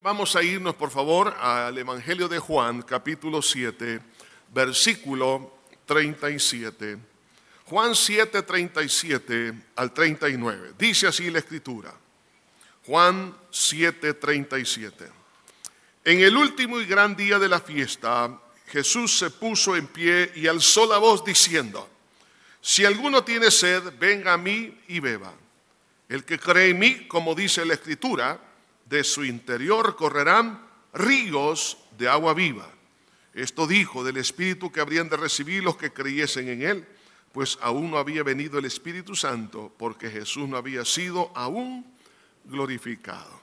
vamos a irnos por favor al Evangelio de Juan, capítulo 7, versículo 37. Juan 7, 37 al 39. Dice así la Escritura. Juan 7, 37. En el último y gran día de la fiesta, Jesús se puso en pie y alzó la voz diciendo: si alguno tiene sed, venga a mí y beba. El que cree en mí, como dice la Escritura, de su interior correrán ríos de agua viva. Esto dijo del Espíritu que habrían de recibir los que creyesen en él, pues aún no había venido el Espíritu Santo, porque Jesús no había sido aún glorificado.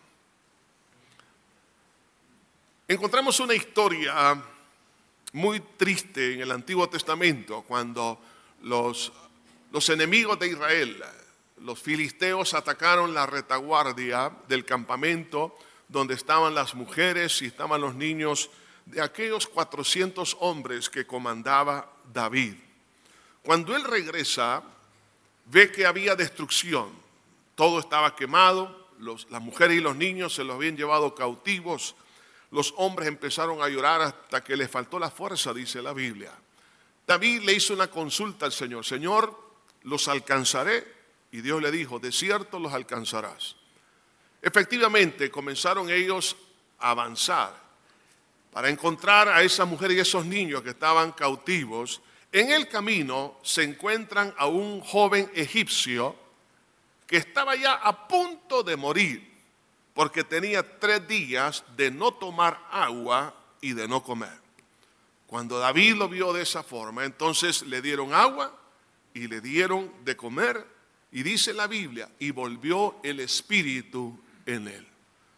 Encontramos una historia muy triste en el Antiguo Testamento, cuando los enemigos de Israel, los filisteos, atacaron la retaguardia del campamento donde estaban las mujeres y estaban los niños de aquellos 400 hombres que comandaba David. Cuando él regresa, ve que había destrucción, todo estaba quemado, las mujeres y los niños se los habían llevado cautivos. Los hombres empezaron a llorar hasta que les faltó la fuerza, dice la Biblia. David le hizo una consulta al Señor: Señor, ¿los alcanzaré? Y Dios le dijo: de cierto los alcanzarás. Efectivamente, comenzaron ellos a avanzar para encontrar a esa mujer y esos niños que estaban cautivos. En el camino se encuentran a un joven egipcio que estaba ya a punto de morir, porque tenía 3 días de no tomar agua y de no comer. Cuando David lo vio de esa forma, entonces le dieron agua y le dieron de comer, y dice la Biblia, y volvió el Espíritu en él.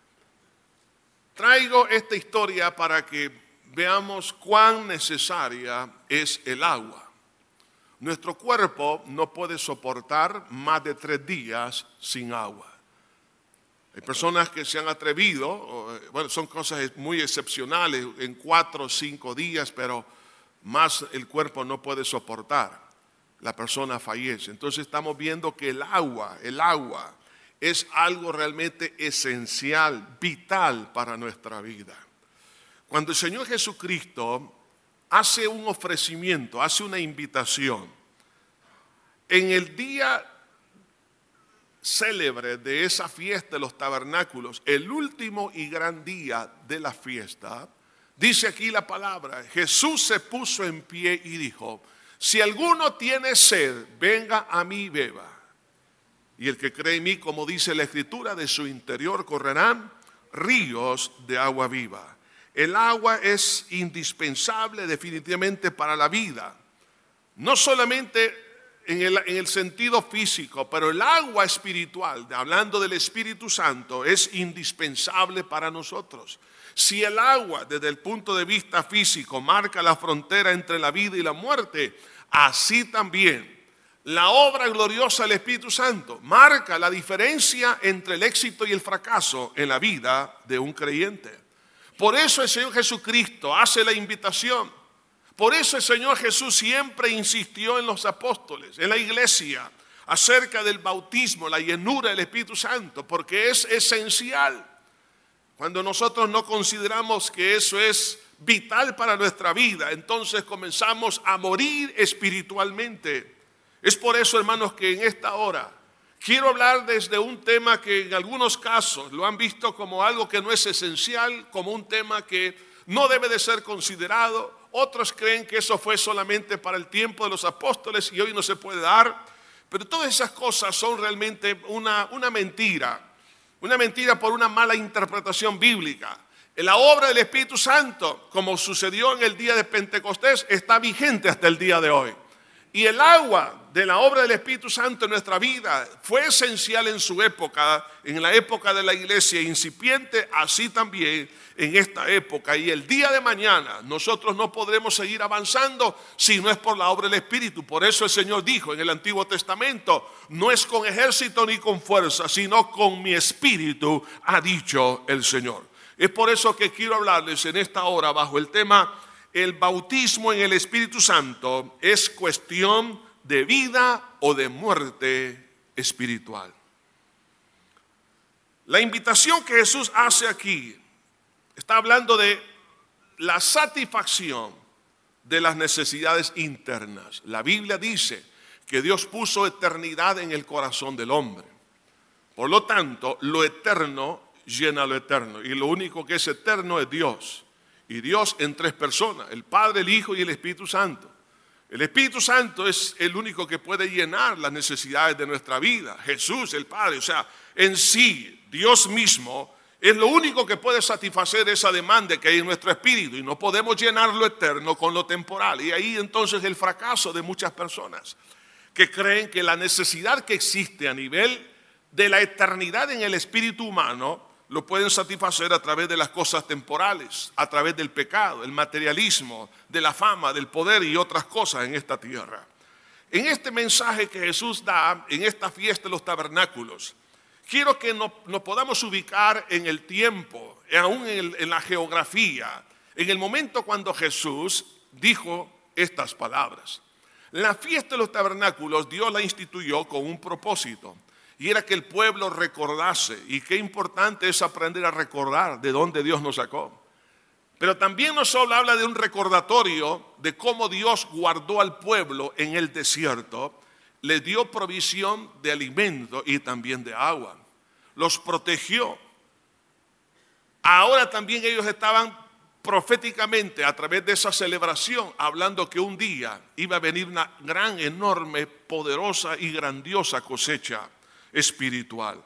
Traigo esta historia para que veamos cuán necesaria es el agua. Nuestro cuerpo no puede soportar más de 3 días sin agua. Hay personas que se han atrevido, bueno, son cosas muy excepcionales, en 4 o 5 días, pero más el cuerpo no puede soportar. La persona fallece. Entonces estamos viendo que el agua es algo realmente esencial, vital para nuestra vida. Cuando el Señor Jesucristo hace un ofrecimiento, hace una invitación, en el día célebre de esa fiesta de los tabernáculos, el último y gran día de la fiesta, dice aquí la palabra: Jesús se puso en pie y dijo: si alguno tiene sed, venga a mí y beba. Y el que cree en mí, como dice la Escritura, de su interior correrán ríos de agua viva. El agua es indispensable definitivamente para la vida, no solamente en el sentido físico, pero el agua espiritual, hablando del Espíritu Santo, es indispensable para nosotros. Si el agua, desde el punto de vista físico, marca la frontera entre la vida y la muerte, así también la obra gloriosa del Espíritu Santo marca la diferencia entre el éxito y el fracaso en la vida de un creyente. Por eso el Señor Jesucristo hace la invitación. Por eso el Señor Jesús siempre insistió en los apóstoles, en la iglesia, acerca del bautismo, la llenura del Espíritu Santo, porque es esencial. Cuando nosotros no consideramos que eso es vital para nuestra vida, entonces comenzamos a morir espiritualmente. Es por eso, hermanos, que en esta hora quiero hablar desde un tema que en algunos casos lo han visto como algo que no es esencial, como un tema que no debe de ser considerado. Otros creen que eso fue solamente para el tiempo de los apóstoles y hoy no se puede dar. Pero todas esas cosas son realmente una mentira. Una mentira por una mala interpretación bíblica. La obra del Espíritu Santo, como sucedió en el día de Pentecostés, está vigente hasta el día de hoy. Y el agua de la obra del Espíritu Santo en nuestra vida fue esencial en su época, en la época de la iglesia incipiente, así también en esta época. Y el día de mañana nosotros no podremos seguir avanzando si no es por la obra del Espíritu. Por eso el Señor dijo en el Antiguo Testamento: no es con ejército ni con fuerza, sino con mi espíritu, ha dicho el Señor. Es por eso que quiero hablarles en esta hora bajo el tema: el bautismo en el Espíritu Santo es cuestión de vida o de muerte espiritual. La invitación que Jesús hace aquí Está hablando de la satisfacción de las necesidades internas. La Biblia dice que Dios puso eternidad en el corazón del hombre. Por lo tanto, lo eterno llena lo eterno. Y lo único que es eterno es Dios. Y Dios en tres personas, el Padre, el Hijo y el Espíritu Santo. El Espíritu Santo es el único que puede llenar las necesidades de nuestra vida. Jesús, el Padre, o sea, en sí, Dios mismo es lo único que puede satisfacer esa demanda que hay en nuestro espíritu. Y no podemos llenar lo eterno con lo temporal. Y ahí entonces el fracaso de muchas personas que creen que la necesidad que existe a nivel de la eternidad en el espíritu humano lo pueden satisfacer a través de las cosas temporales, a través del pecado, el materialismo, de la fama, del poder y otras cosas en esta tierra. En este mensaje que Jesús da en esta fiesta de los tabernáculos, quiero que nos podamos ubicar en el tiempo, aún en la geografía, en el momento cuando Jesús dijo estas palabras. La fiesta de los tabernáculos Dios la instituyó con un propósito. Y era que el pueblo recordase. Y qué importante es aprender a recordar de dónde Dios nos sacó. Pero también no solo habla de un recordatorio de cómo Dios guardó al pueblo en el desierto, les dio provisión de alimento y también de agua. Los protegió. Ahora también ellos estaban proféticamente a través de esa celebración hablando que un día iba a venir una gran, enorme, poderosa y grandiosa cosecha espiritual.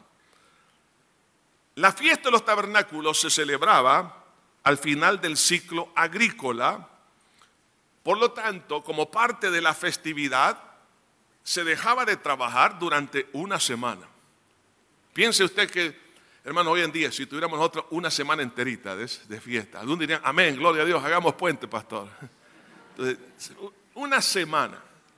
La fiesta de los tabernáculos se celebraba al final del ciclo agrícola. Por lo tanto, como parte de la festividad, se dejaba de trabajar durante una semana. Piense usted que, hermano, hoy en día, si tuviéramos nosotros una semana enterita de fiesta, algunos dirían, amén, gloria a Dios, hagamos puente, pastor. Entonces, una semana.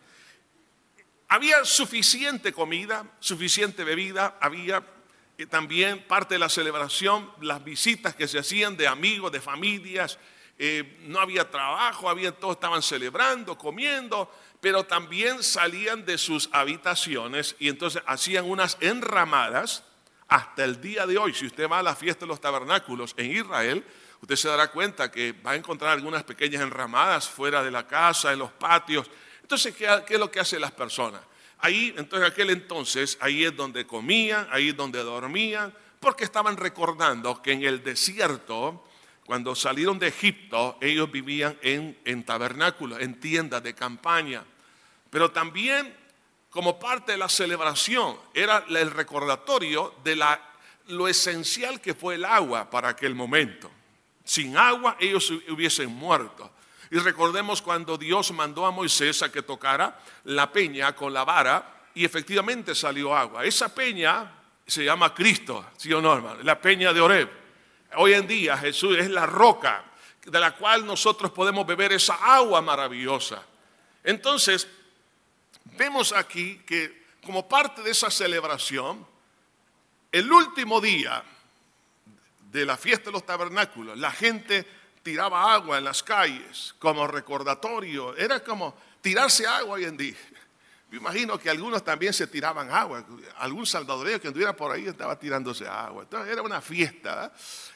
Había suficiente comida, suficiente bebida, había también parte de la celebración, las visitas que se hacían de amigos, de familias, no había trabajo, todos estaban celebrando, comiendo, pero también salían de sus habitaciones y entonces hacían unas enramadas. Hasta el día de hoy, si usted va a la fiesta de los tabernáculos en Israel, usted se dará cuenta que va a encontrar algunas pequeñas enramadas fuera de la casa, en los patios. Entonces, ¿qué es lo que hacen las personas? Ahí, entonces, aquel entonces, ahí es donde comían, ahí es donde dormían, porque estaban recordando que en el desierto, cuando salieron de Egipto, ellos vivían en tabernáculos, en tiendas de campaña. Pero también, como parte de la celebración, era el recordatorio de lo esencial que fue el agua para aquel momento. Sin agua ellos hubiesen muerto. Y recordemos cuando Dios mandó a Moisés a que tocara la peña con la vara y efectivamente salió agua. Esa peña se llama Cristo, ¿sí o no, hermano? La peña de Oreb. Hoy en día Jesús es la roca de la cual nosotros podemos beber esa agua maravillosa. Entonces, vemos aquí que como parte de esa celebración, el último día de la fiesta de los tabernáculos, la gente tiraba agua en las calles como recordatorio. Era como tirarse agua hoy en día. Me imagino que algunos también se tiraban agua. Algún salvadoreño que anduviera por ahí estaba tirándose agua. Entonces era una fiesta.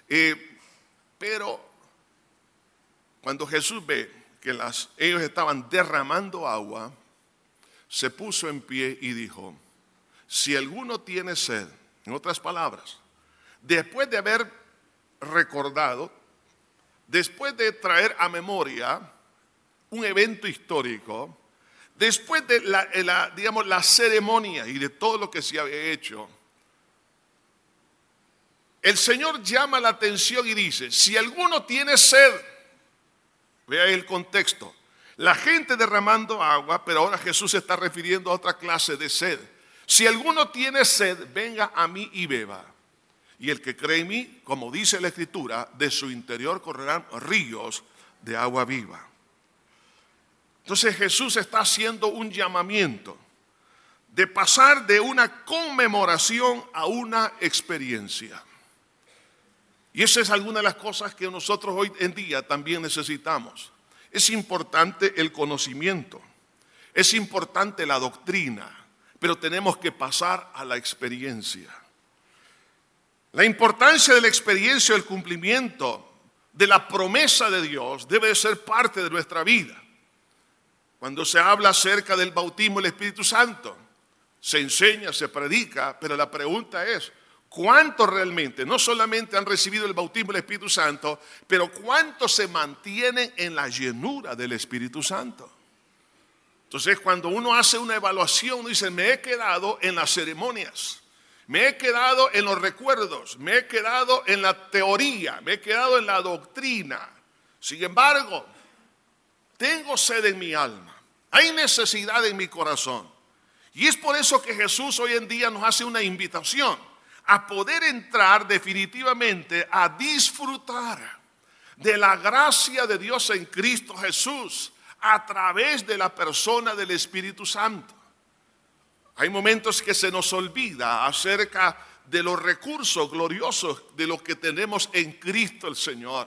Pero cuando Jesús ve que ellos estaban derramando agua, se puso en pie y dijo, si alguno tiene sed, en otras palabras, después de haber recordado, después de traer a memoria un evento histórico, después de la ceremonia y de todo lo que se había hecho, el Señor llama la atención y dice, si alguno tiene sed, vea el contexto, la gente derramando agua, pero ahora Jesús se está refiriendo a otra clase de sed. Si alguno tiene sed, venga a mí y beba. Y el que cree en mí, como dice la Escritura, de su interior correrán ríos de agua viva. Entonces Jesús está haciendo un llamamiento de pasar de una conmemoración a una experiencia. Y esa es alguna de las cosas que nosotros hoy en día también necesitamos. Es importante el conocimiento, es importante la doctrina, pero tenemos que pasar a la experiencia. La importancia de la experiencia del cumplimiento de la promesa de Dios debe ser parte de nuestra vida. Cuando se habla acerca del bautismo del Espíritu Santo, se enseña, se predica, pero la pregunta es, ¿cuántos realmente, no solamente han recibido el bautismo del Espíritu Santo, pero cuántos se mantienen en la llenura del Espíritu Santo? Entonces, cuando uno hace una evaluación, uno dice, me he quedado en las ceremonias, me he quedado en los recuerdos, me he quedado en la teoría, me he quedado en la doctrina. Sin embargo, tengo sed en mi alma, hay necesidad en mi corazón. Y es por eso que Jesús hoy en día nos hace una invitación a poder entrar definitivamente a disfrutar de la gracia de Dios en Cristo Jesús a través de la persona del Espíritu Santo. Hay momentos que se nos olvida acerca de los recursos gloriosos de lo que tenemos en Cristo el Señor.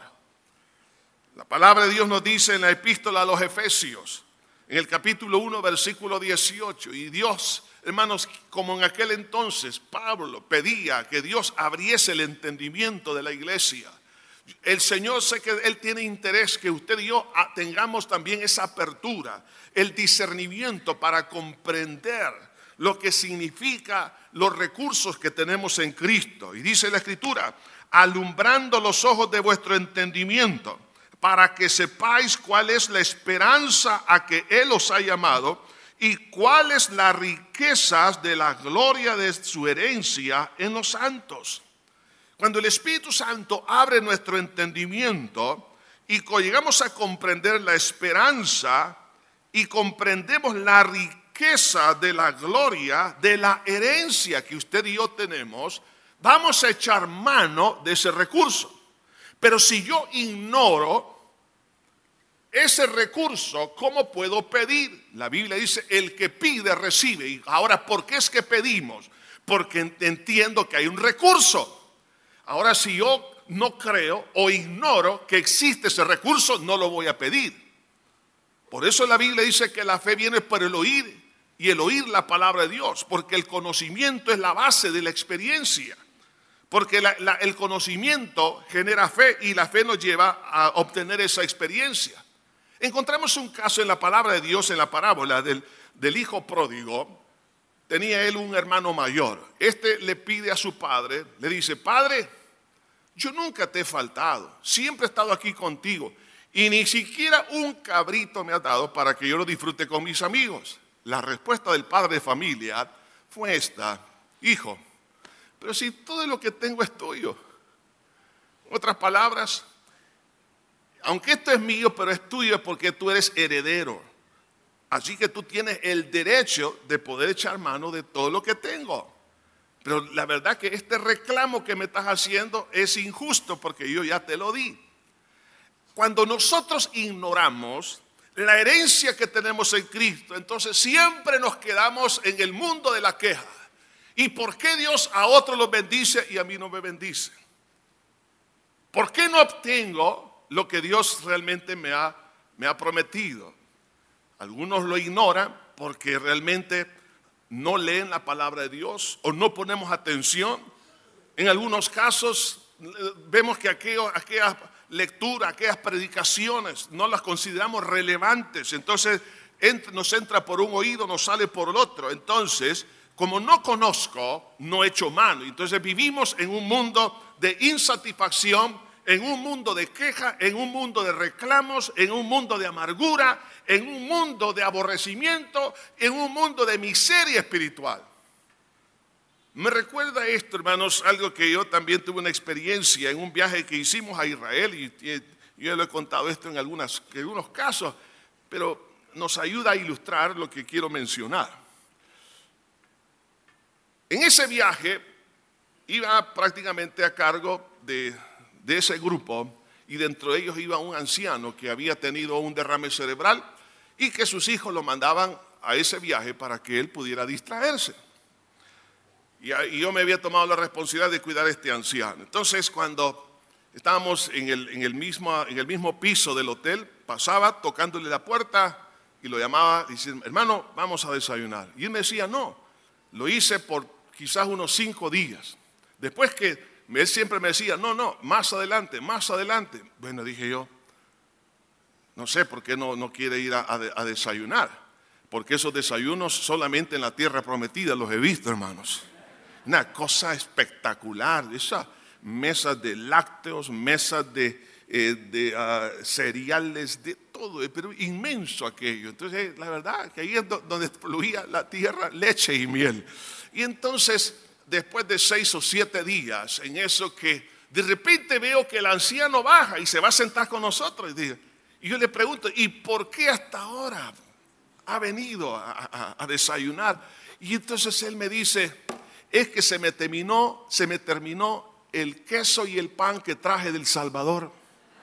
La palabra de Dios nos dice en la epístola a los Efesios, en el capítulo 1, versículo 18, y Dios, hermanos, como en aquel entonces Pablo pedía que Dios abriese el entendimiento de la iglesia. El Señor, sé que Él tiene interés que usted y yo tengamos también esa apertura, el discernimiento para comprender lo que significa los recursos que tenemos en Cristo. Y dice la Escritura, alumbrando los ojos de vuestro entendimiento, para que sepáis cuál es la esperanza a que Él os ha llamado y cuáles las riquezas de la gloria de su herencia en los santos. Cuando el Espíritu Santo abre nuestro entendimiento y llegamos a comprender la esperanza y comprendemos la riqueza de la gloria, de la herencia que usted y yo tenemos, vamos a echar mano de ese recurso. Pero si yo ignoro ese recurso, ¿cómo puedo pedir? La Biblia dice, el que pide, recibe. Y ahora, ¿por qué es que pedimos? Porque entiendo que hay un recurso. Ahora, si yo no creo o ignoro que existe ese recurso, no lo voy a pedir. Por eso la Biblia dice que la fe viene por el oír y el oír la palabra de Dios, porque el conocimiento es la base de la experiencia. Porque el conocimiento genera fe y la fe nos lleva a obtener esa experiencia. Encontramos un caso en la palabra de Dios, en la parábola del hijo pródigo. Tenía él un hermano mayor. Este le pide a su padre, le dice, Padre, yo nunca te he faltado, siempre he estado aquí contigo y ni siquiera un cabrito me has dado para que yo lo disfrute con mis amigos. La respuesta del padre de familia fue esta, hijo, pero si todo lo que tengo es tuyo. En otras palabras, aunque esto es mío, pero es tuyo porque tú eres heredero. Así que tú tienes el derecho de poder echar mano de todo lo que tengo. Pero la verdad que este reclamo que me estás haciendo es injusto porque yo ya te lo di. Cuando nosotros ignoramos la herencia que tenemos en Cristo, entonces siempre nos quedamos en el mundo de la queja. ¿Y por qué Dios a otros los bendice y a mí no me bendice? ¿Por qué no obtengo lo que Dios realmente me ha prometido? Algunos lo ignoran porque realmente no leen la palabra de Dios o no ponemos atención. En algunos casos vemos que aquellas lecturas, aquellas predicaciones no las consideramos relevantes. Entonces nos entra por un oído, nos sale por el otro. Entonces, como no conozco, no echo mano. Entonces vivimos en un mundo de insatisfacción, en un mundo de queja, en un mundo de reclamos, en un mundo de amargura, en un mundo de aborrecimiento, en un mundo de miseria espiritual. Me recuerda esto, hermanos, algo que yo también tuve una experiencia en un viaje que hicimos a Israel, y yo le he contado esto en algunos casos, pero nos ayuda a ilustrar lo que quiero mencionar. En ese viaje iba prácticamente a cargo de ese grupo, y dentro de ellos iba un anciano que había tenido un derrame cerebral y que sus hijos lo mandaban a ese viaje para que él pudiera distraerse. Y yo me había tomado la responsabilidad de cuidar a este anciano. Entonces, cuando estábamos en el mismo piso del hotel, pasaba tocándole la puerta y lo llamaba y decía, hermano, vamos a desayunar. Y él me decía, no, lo hice por quizás unos 5 días. Después que Él siempre me decía, no, más adelante, más adelante. Bueno, dije yo, no sé por qué no quiere ir a desayunar, porque esos desayunos solamente en la tierra prometida los he visto, hermanos. Una cosa espectacular, esas mesas de lácteos, mesas de cereales, de todo, pero inmenso aquello. Entonces, la verdad que ahí es donde fluía la tierra, leche y miel. Y entonces, después de 6 o 7 días, en eso que de repente veo que el anciano baja y se va a sentar con nosotros. Y yo le pregunto, ¿y por qué hasta ahora ha venido a desayunar? Y entonces él me dice, es que se me terminó el queso y el pan que traje del Salvador.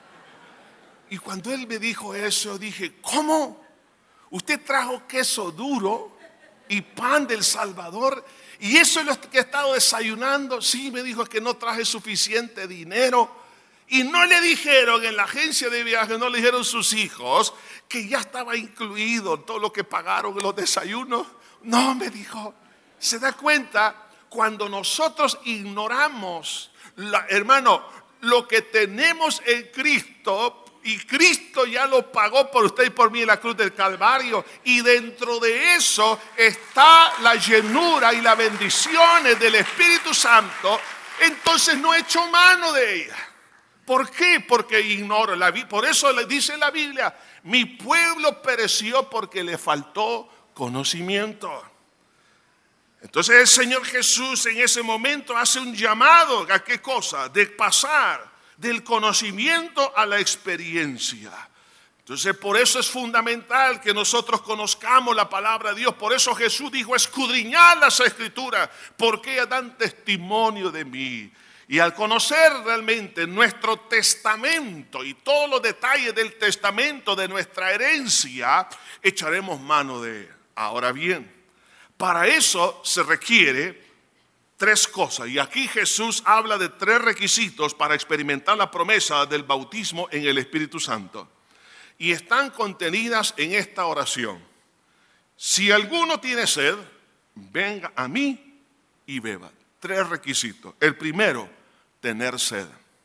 Y cuando él me dijo eso, dije, ¿cómo? ¿Usted trajo queso duro y pan del Salvador? ¿Y eso es lo que he estado desayunando? Sí, me dijo, es que no traje suficiente dinero. Y no le dijeron en la agencia de viaje, no le dijeron sus hijos que ya estaba incluido todo lo que pagaron en los desayunos. No, me dijo, ¿se da cuenta? Cuando nosotros ignoramos, hermano, lo que tenemos en Cristo, y Cristo ya lo pagó por usted y por mí en la cruz del Calvario, y dentro de eso está la llenura y las bendiciones del Espíritu Santo, entonces no he hecho mano de ella. ¿Por qué? Porque ignoro. Por eso le dice la Biblia, mi pueblo pereció porque le faltó conocimiento. Entonces el Señor Jesús en ese momento hace un llamado, ¿a qué cosa? De pasar del conocimiento a la experiencia. Entonces por eso es fundamental que nosotros conozcamos la palabra de Dios. Por eso Jesús dijo, escudriñad las Escrituras, porque ellas dan testimonio de mí. Y al conocer realmente nuestro testamento y todos los detalles del testamento de nuestra herencia, echaremos mano de él. Ahora bien, para eso se requiere 3 cosas. Y aquí Jesús habla de 3 requisitos para experimentar la promesa del bautismo en el Espíritu Santo. Y están contenidas en esta oración. Si alguno tiene sed, venga a mí y beba. 3 requisitos. El primero, tener sed.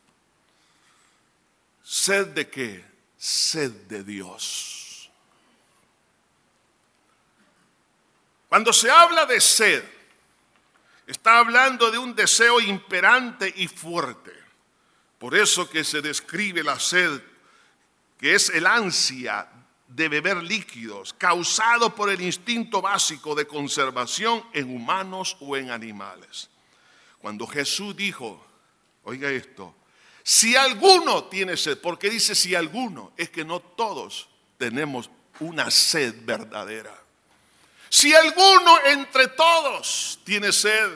¿Sed de qué? Sed de Dios. Cuando se habla de sed, está hablando de un deseo imperante y fuerte. Por eso que se describe la sed, que es el ansia de beber líquidos, causado por el instinto básico de conservación en humanos o en animales. Cuando Jesús dijo, oiga esto, si alguno tiene sed, porque dice si alguno, es que no todos tenemos una sed verdadera. Si alguno entre todos tiene sed,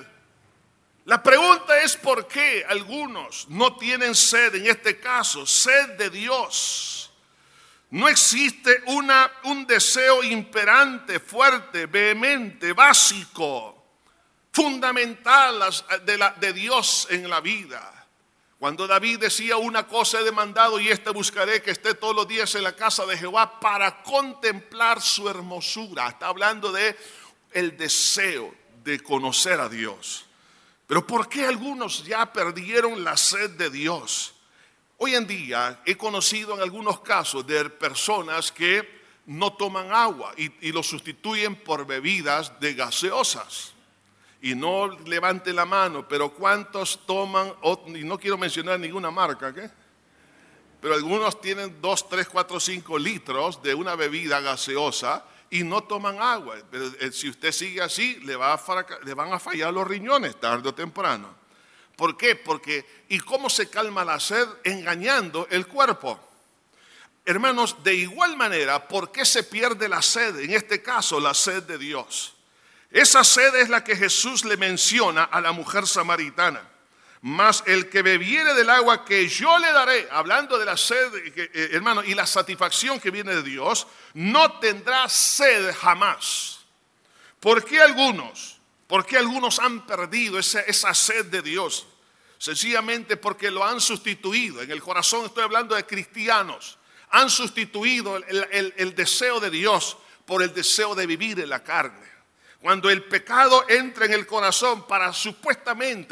la pregunta es por qué algunos no tienen sed, en este caso, sed de Dios. No existe un deseo imperante, fuerte, vehemente, básico, fundamental de Dios en la vida. Cuando David decía una cosa he demandado y esta buscaré, que esté todos los días en la casa de Jehová para contemplar su hermosura. Está hablando de el deseo de conocer a Dios. Pero ¿por qué algunos ya perdieron la sed de Dios? Hoy en día he conocido en algunos casos de personas que no toman agua y lo sustituyen por bebidas de gaseosas. Y no levante la mano, pero ¿cuántos toman? Y no quiero mencionar ninguna marca, ¿qué? Pero algunos tienen 2, 3, 4, 5 litros de una bebida gaseosa y no toman agua. Pero si usted sigue así, le van a fallar los riñones tarde o temprano. ¿Por qué? Porque, ¿y cómo se calma la sed? Engañando el cuerpo. Hermanos, de igual manera, ¿por qué se pierde la sed? En este caso, la sed de Dios. Esa sed es la que Jesús le menciona a la mujer samaritana. Mas el que bebiere del agua que yo le daré, hablando de la sed, hermano, y la satisfacción que viene de Dios, no tendrá sed jamás. ¿Por qué algunos han perdido esa sed de Dios? Sencillamente porque lo han sustituido. En el corazón estoy hablando de cristianos. Han sustituido el deseo de Dios por el deseo de vivir en la carne. Cuando el pecado entra en el corazón para supuestamente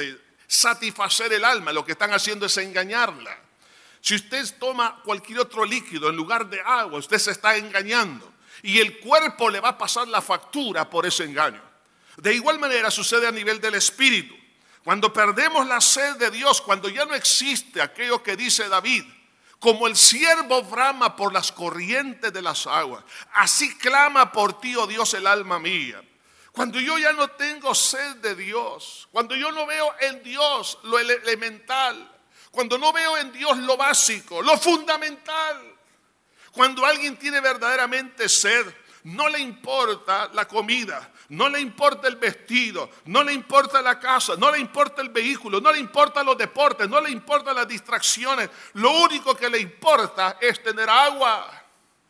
satisfacer el alma. Lo que están haciendo es engañarla. Si usted toma cualquier otro líquido en lugar de agua, usted se está engañando. Y el cuerpo le va a pasar la factura por ese engaño. De igual manera sucede a nivel del espíritu. Cuando perdemos la sed de Dios, cuando ya no existe aquello que dice David, como el ciervo brama por las corrientes de las aguas, así clama por ti, oh Dios, el alma mía. Cuando yo ya no tengo sed de Dios, cuando yo no veo en Dios lo elemental, cuando no veo en Dios lo básico, lo fundamental, cuando alguien tiene verdaderamente sed, no le importa la comida, no le importa el vestido, no le importa la casa, no le importa el vehículo, no le importa los deportes, no le importan las distracciones. Lo único que le importa es tener agua.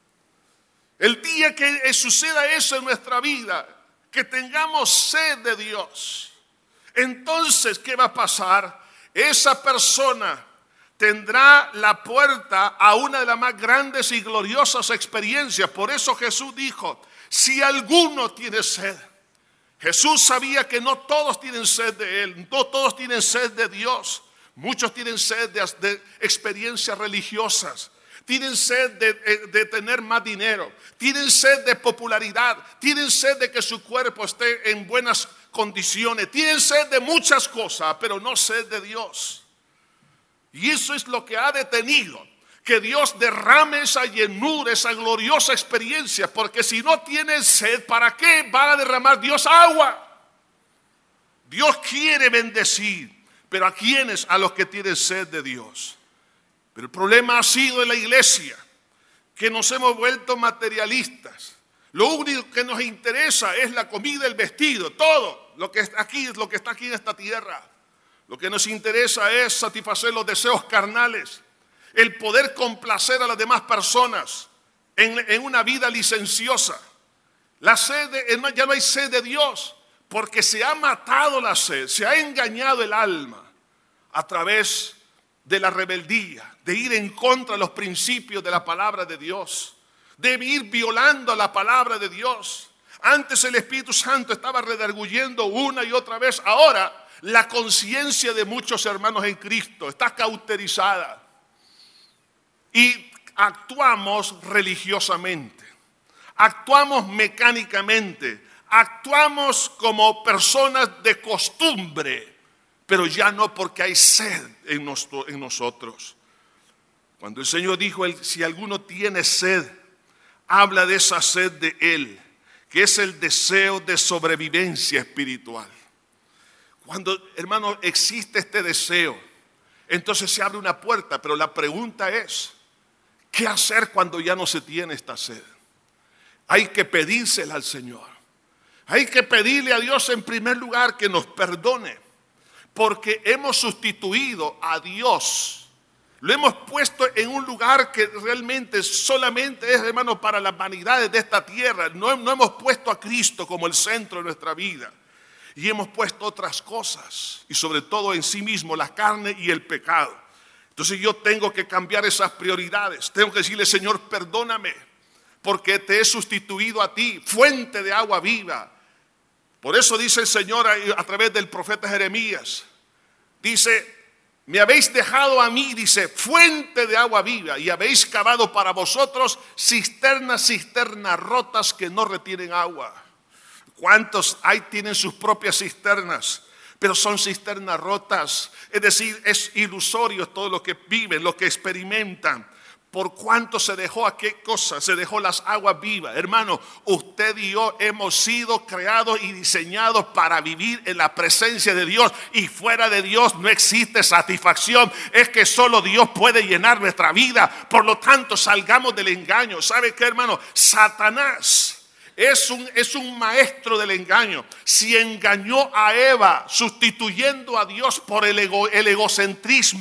El día que suceda eso en nuestra vida, que tengamos sed de Dios, entonces, ¿qué va a pasar? Esa persona tendrá la puerta a una de las más grandes y gloriosas experiencias. Por eso Jesús dijo, si alguno tiene sed. Jesús sabía que no todos tienen sed de Él, no todos tienen sed de Dios. Muchos tienen sed de experiencias religiosas, tienen sed de tener más dinero, tienen sed de popularidad, tienen sed de que su cuerpo esté en buenas condiciones, tienen sed de muchas cosas, pero no sed de Dios. Y eso es lo que ha detenido que Dios derrame esa llenura, esa gloriosa experiencia. Porque si no tienen sed, ¿para qué va a derramar Dios agua? Dios quiere bendecir, pero ¿a quiénes? A los que tienen sed de Dios. Pero el problema ha sido en la iglesia que nos hemos vuelto materialistas. Lo único que nos interesa es la comida, el vestido, todo lo que está aquí, lo que está aquí en esta tierra. Lo que nos interesa es satisfacer los deseos carnales, el poder complacer a las demás personas en una vida licenciosa. La sed ya no hay sed de Dios, porque se ha matado la sed, se ha engañado el alma a través de la rebeldía, de ir en contra de los principios de la palabra de Dios, de ir violando la palabra de Dios. Antes el Espíritu Santo estaba redarguyendo una y otra vez. Ahora la conciencia de muchos hermanos en Cristo está cauterizada y actuamos religiosamente, actuamos mecánicamente, actuamos como personas de costumbre, pero ya no porque hay sed en nosotros. Cuando el Señor dijo, si alguno tiene sed, habla de esa sed de Él, que es el deseo de sobrevivencia espiritual. Cuando, hermano, existe este deseo, entonces se abre una puerta, pero la pregunta es, ¿qué hacer cuando ya no se tiene esta sed? Hay que pedírsela al Señor. Hay que pedirle a Dios en primer lugar que nos perdone, porque hemos sustituido a Dios. Lo hemos puesto en un lugar que realmente solamente es, hermano, para las vanidades de esta tierra. No hemos puesto a Cristo como el centro de nuestra vida. Y hemos puesto otras cosas, y sobre todo en sí mismo, la carne y el pecado. Entonces yo tengo que cambiar esas prioridades. Tengo que decirle, Señor, perdóname, porque te he sustituido a ti, fuente de agua viva. Por eso dice el Señor a través del profeta Jeremías, dice, me habéis dejado a mí, dice, fuente de agua viva, y habéis cavado para vosotros cisternas rotas que no retienen agua. ¿Cuántos tienen sus propias cisternas? Pero son cisternas rotas. Es decir, es ilusorio todo lo que viven, lo que experimentan. ¿Por cuánto se dejó a qué cosa? Se dejó las aguas vivas. Hermano, usted y yo hemos sido creados y diseñados para vivir en la presencia de Dios. Y fuera de Dios no existe satisfacción. Es que solo Dios puede llenar nuestra vida. Por lo tanto, salgamos del engaño. ¿Sabe qué, hermano? Satanás es un maestro del engaño. Si engañó a Eva sustituyendo a Dios por el egocentrismo,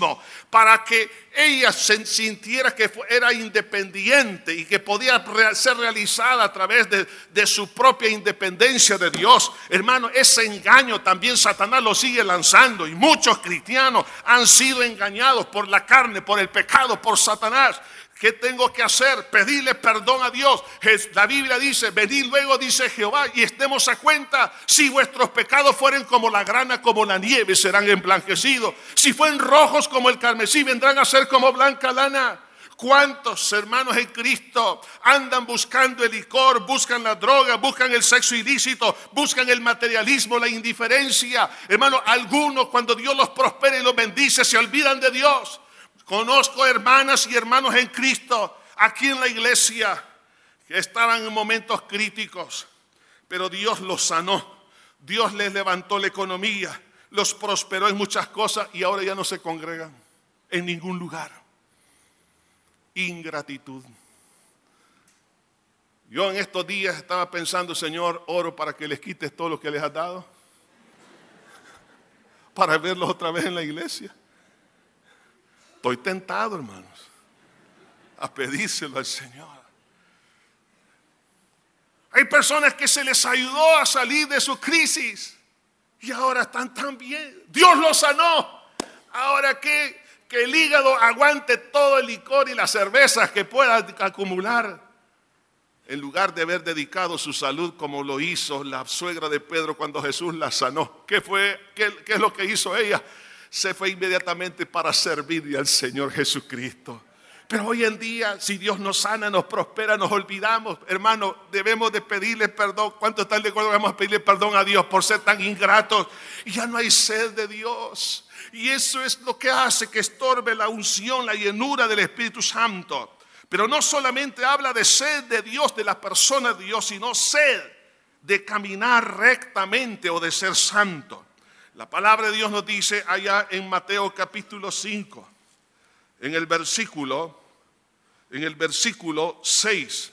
para que ella se sintiera que era independiente y que podía ser realizada a través de su propia independencia de Dios. Hermano, ese engaño también Satanás lo sigue lanzando, y muchos cristianos han sido engañados por la carne, por el pecado, por Satanás. ¿Qué tengo que hacer? Pedirle perdón a Dios. La Biblia dice: venid luego, dice Jehová, y estemos a cuenta. Si vuestros pecados fueren como la grana, como la nieve, serán emblanquecidos. Si fueren rojos como el carmesí, vendrán a ser como blanca lana. ¿Cuántos hermanos en Cristo andan buscando el licor, buscan la droga, buscan el sexo ilícito, buscan el materialismo, la indiferencia? Hermano, algunos, cuando Dios los prospera y los bendice, se olvidan de Dios. Conozco hermanas y hermanos en Cristo aquí en la iglesia que estaban en momentos críticos, pero Dios los sanó. Dios les levantó la economía, los prosperó en muchas cosas, y ahora ya no se congregan en ningún lugar. Ingratitud. Yo en estos días estaba pensando: Señor, oro para que les quites todo lo que les has dado, para verlos otra vez en la iglesia. Estoy tentado, hermanos, a pedírselo al Señor. Hay personas que se les ayudó a salir de su crisis y ahora están tan bien. Dios los sanó. Ahora que el hígado aguante todo el licor y las cervezas que pueda acumular, en lugar de haber dedicado su salud como lo hizo la suegra de Pedro cuando Jesús la sanó. ¿Qué es lo que hizo ella? Se fue inmediatamente para servirle al Señor Jesucristo. Pero hoy en día, si Dios nos sana, nos prospera, nos olvidamos. Hermano, debemos de pedirle perdón. ¿Cuántos están de acuerdo que vamos a pedirle perdón a Dios por ser tan ingratos? Y ya no hay sed de Dios. Y eso es lo que hace que estorbe la unción, la llenura del Espíritu Santo. Pero no solamente habla de sed de Dios, de la persona de Dios, sino sed de caminar rectamente o de ser santo. La palabra de Dios nos dice allá en Mateo capítulo 5, en el versículo 6.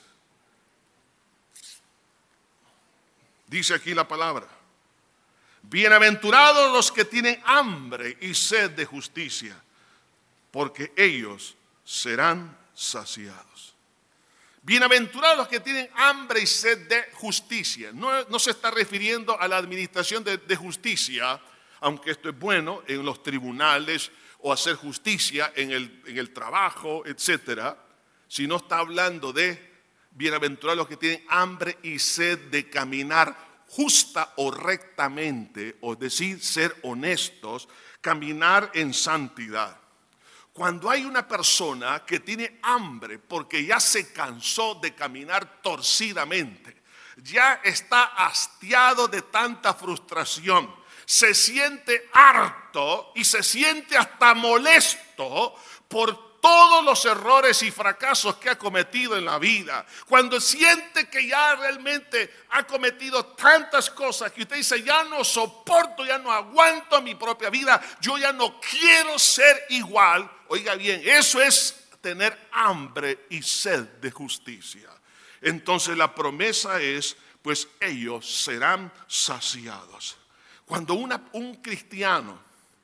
Dice aquí la palabra: bienaventurados los que tienen hambre y sed de justicia, porque ellos serán saciados. Bienaventurados los que tienen hambre y sed de justicia. No se está refiriendo a la administración de justicia, aunque esto es bueno en los tribunales o hacer justicia en el trabajo, etcétera, sino está hablando de bienaventurados los que tienen hambre y sed de caminar justa o rectamente, o decir, ser honestos, caminar en santidad. Cuando hay una persona que tiene hambre porque ya se cansó de caminar torcidamente, ya está hastiado de tanta frustración, se siente harto y se siente hasta molesto por todos los errores y fracasos que ha cometido en la vida, cuando siente que ya realmente ha cometido tantas cosas que usted dice: ya no soporto, ya no aguanto mi propia vida, yo ya no quiero ser igual. Oiga bien, eso es tener hambre y sed de justicia. Entonces la promesa es: pues ellos serán saciados. Cuando un cristiano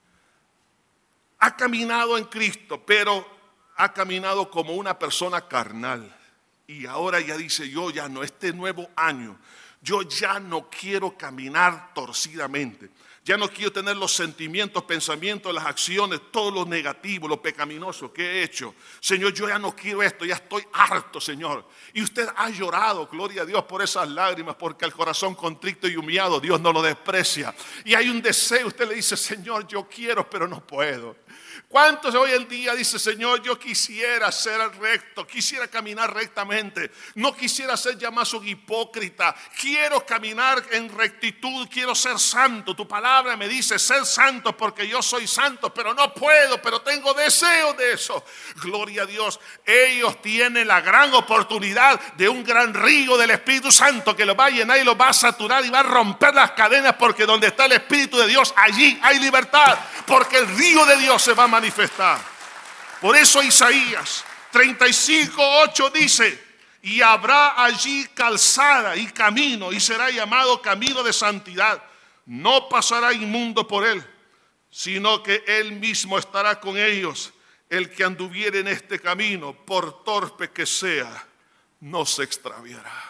ha caminado en Cristo, pero ha caminado como una persona carnal, y ahora ya dice: yo ya no, este nuevo año, yo ya no quiero caminar torcidamente, ya no quiero tener los sentimientos, pensamientos, las acciones, todo lo negativo, lo pecaminoso que he hecho. Señor, yo ya no quiero esto, ya estoy harto, Señor. Y usted ha llorado, gloria a Dios, por esas lágrimas, porque al corazón contrito y humillado Dios no lo desprecia. Y hay un deseo, usted le dice: Señor, yo quiero, pero no puedo. ¿Cuántos hoy en día dice: Señor, yo quisiera ser recto, quisiera caminar rectamente, no quisiera ser llamado un hipócrita, quiero caminar en rectitud, quiero ser santo? Tu palabra me dice: ser santo porque yo soy santo, pero no puedo, pero tengo deseo de eso. Gloria a Dios, ellos tienen la gran oportunidad de un gran río del Espíritu Santo que los va a llenar y los va a saturar y va a romper las cadenas, porque donde está el Espíritu de Dios, allí hay libertad, porque el río de Dios se va a manifestar. Por eso Isaías 35:8 dice: y habrá allí calzada y camino, y será llamado camino de santidad. No pasará inmundo por él, sino que él mismo estará con ellos el que anduviere en este camino, por torpe que sea, no se extraviará.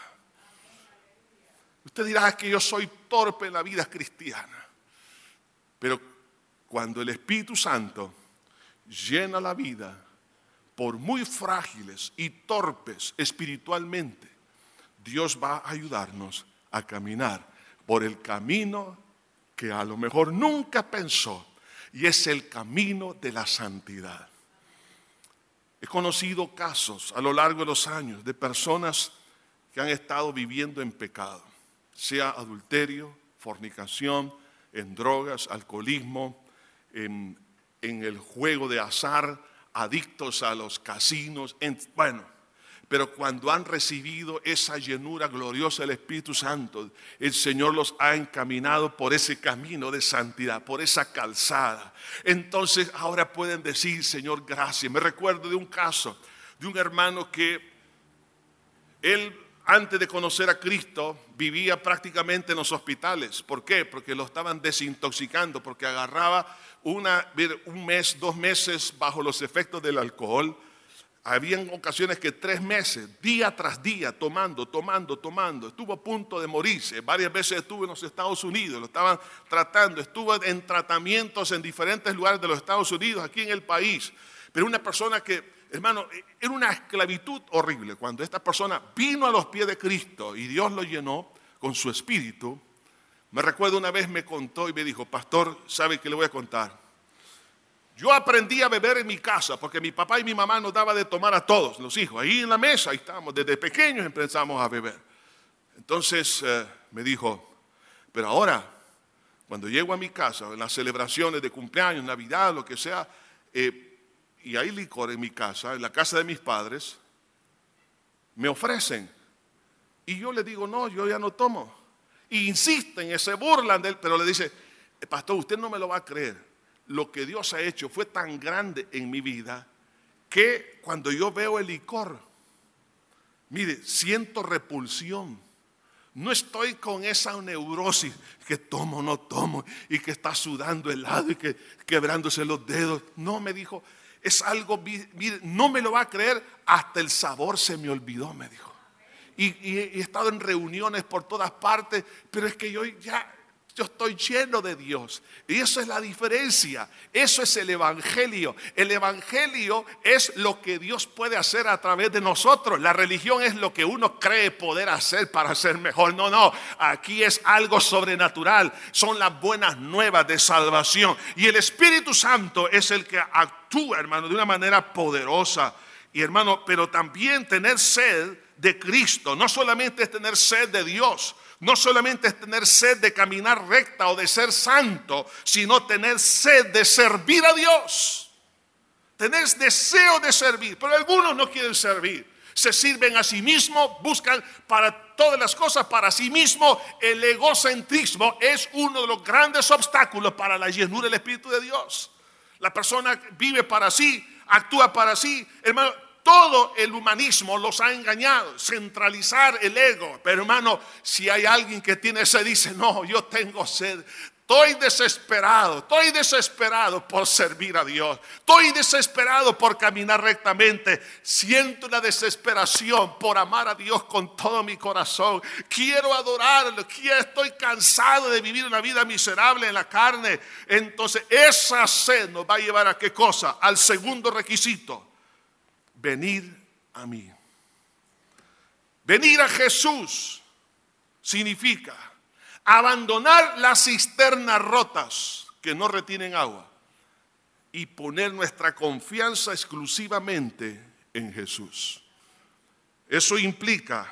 Usted dirá que yo soy torpe en la vida cristiana, pero cuando el Espíritu Santo llena la vida, por muy frágiles y torpes espiritualmente, Dios va a ayudarnos a caminar por el camino que a lo mejor nunca pensó, y es el camino de la santidad. He conocido casos a lo largo de los años de personas que han estado viviendo en pecado, sea adulterio, fornicación, en drogas, alcoholismo, en el juego de azar, adictos a los casinos, pero cuando han recibido esa llenura gloriosa del Espíritu Santo, el Señor los ha encaminado por ese camino de santidad, por esa calzada. Entonces ahora pueden decir: Señor, gracias. Me recuerdo de un caso de un hermano que él, antes de conocer a Cristo, vivía prácticamente en los hospitales. ¿Por qué? Porque lo estaban desintoxicando, porque agarraba un mes, 2 meses bajo los efectos del alcohol. Habían ocasiones que 3 meses, día tras día, tomando. Estuvo a punto de morirse. Varias veces estuvo en los Estados Unidos, lo estaban tratando. Estuvo en tratamientos en diferentes lugares de los Estados Unidos, aquí en el país. Pero una persona que, hermano, era una esclavitud horrible. Cuando esta persona vino a los pies de Cristo y Dios lo llenó con su espíritu, me recuerdo una vez me contó y me dijo: pastor, ¿sabe qué le voy a contar? Yo aprendí a beber en mi casa porque mi papá y mi mamá nos daba de tomar a todos los hijos. Ahí en la mesa, ahí estábamos, desde pequeños empezamos a beber. Entonces me dijo: pero ahora, cuando llego a mi casa, en las celebraciones de cumpleaños, Navidad, lo que sea, y hay licor en mi casa, en la casa de mis padres, me ofrecen. Y yo le digo: no, yo ya no tomo. Y insisten, se burlan de él, pero le dice: pastor, usted no me lo va a creer. Lo que Dios ha hecho fue tan grande en mi vida que cuando yo veo el licor, mire, siento repulsión. No estoy con esa neurosis que tomo, no tomo, y que está sudando helado y que quebrándose los dedos. No, me dijo, es algo, mire, no me lo va a creer, hasta el sabor se me olvidó, me dijo. Y he estado en reuniones por todas partes, pero es que yo estoy lleno de Dios. Y eso es la diferencia. Eso es el Evangelio. El Evangelio es lo que Dios puede hacer a través de nosotros. La religión es lo que uno cree poder hacer para ser mejor. No. Aquí es algo sobrenatural. Son las buenas nuevas de salvación. Y el Espíritu Santo es el que actúa, hermano, de una manera poderosa. Y hermano, pero también tener sed de Cristo. No solamente es tener sed de Dios. No solamente es tener sed de caminar recta o de ser santo, sino tener sed de servir a Dios. Tener deseo de servir, pero algunos no quieren servir. Se sirven a sí mismos, buscan para todas las cosas para sí mismos. El egocentrismo es uno de los grandes obstáculos para la llenura del Espíritu de Dios. La persona vive para sí, actúa para sí, hermano. Todo el humanismo los ha engañado, centralizar el ego. Pero hermano, si hay alguien que tiene sed, dice: no, yo tengo sed. Estoy desesperado por servir a Dios. Estoy desesperado por caminar rectamente. Siento una desesperación por amar a Dios con todo mi corazón. Quiero adorarlo. Estoy cansado de vivir una vida miserable en la carne. Entonces esa sed nos va a llevar a ¿qué cosa? Al segundo requisito. Venir a mí. Venir a Jesús significa abandonar las cisternas rotas que no retienen agua y poner nuestra confianza exclusivamente en Jesús. Eso implica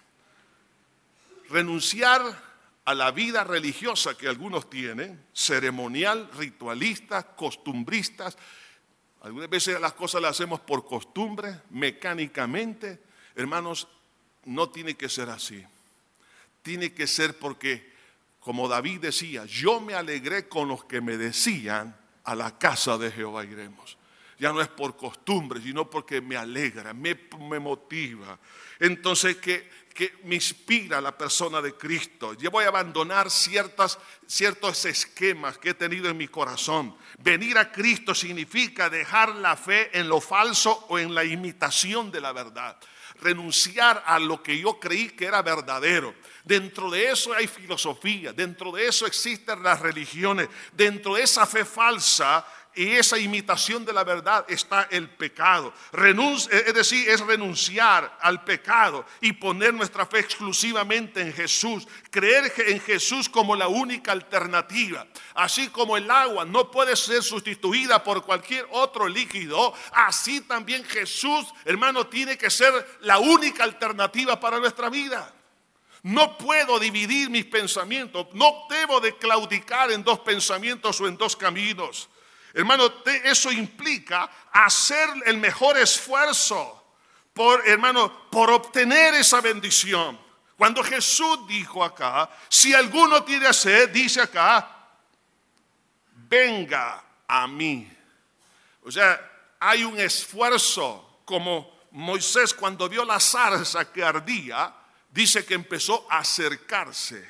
renunciar a la vida religiosa que algunos tienen, ceremonial, ritualistas, costumbristas. Algunas veces las cosas las hacemos por costumbre, mecánicamente. Hermanos, no tiene que ser así. Tiene que ser porque, como David decía: yo me alegré con los que me decían: a la casa de Jehová iremos. Ya no es por costumbre, sino porque me alegra, me motiva. Entonces que me inspira la persona de Cristo. Yo voy a abandonar ciertos esquemas que he tenido en mi corazón. Venir a Cristo significa dejar la fe en lo falso o en la imitación de la verdad. Renunciar a lo que yo creí que era verdadero. Dentro de eso hay filosofía, dentro de eso existen las religiones, dentro de esa fe falsa y esa imitación de la verdad está el pecado. Es decir, es renunciar al pecado y poner nuestra fe exclusivamente en Jesús. Creer en Jesús como la única alternativa. Así como el agua no puede ser sustituida por cualquier otro líquido, así también Jesús, hermano, tiene que ser la única alternativa para nuestra vida. No puedo dividir mis pensamientos, no debo de claudicar en dos pensamientos o en dos caminos. Hermano, eso implica hacer el mejor esfuerzo por obtener esa bendición. Cuando Jesús dijo acá, si alguno tiene sed, dice acá, venga a mí. O sea, hay un esfuerzo, como Moisés cuando vio la zarza que ardía, dice que empezó a acercarse.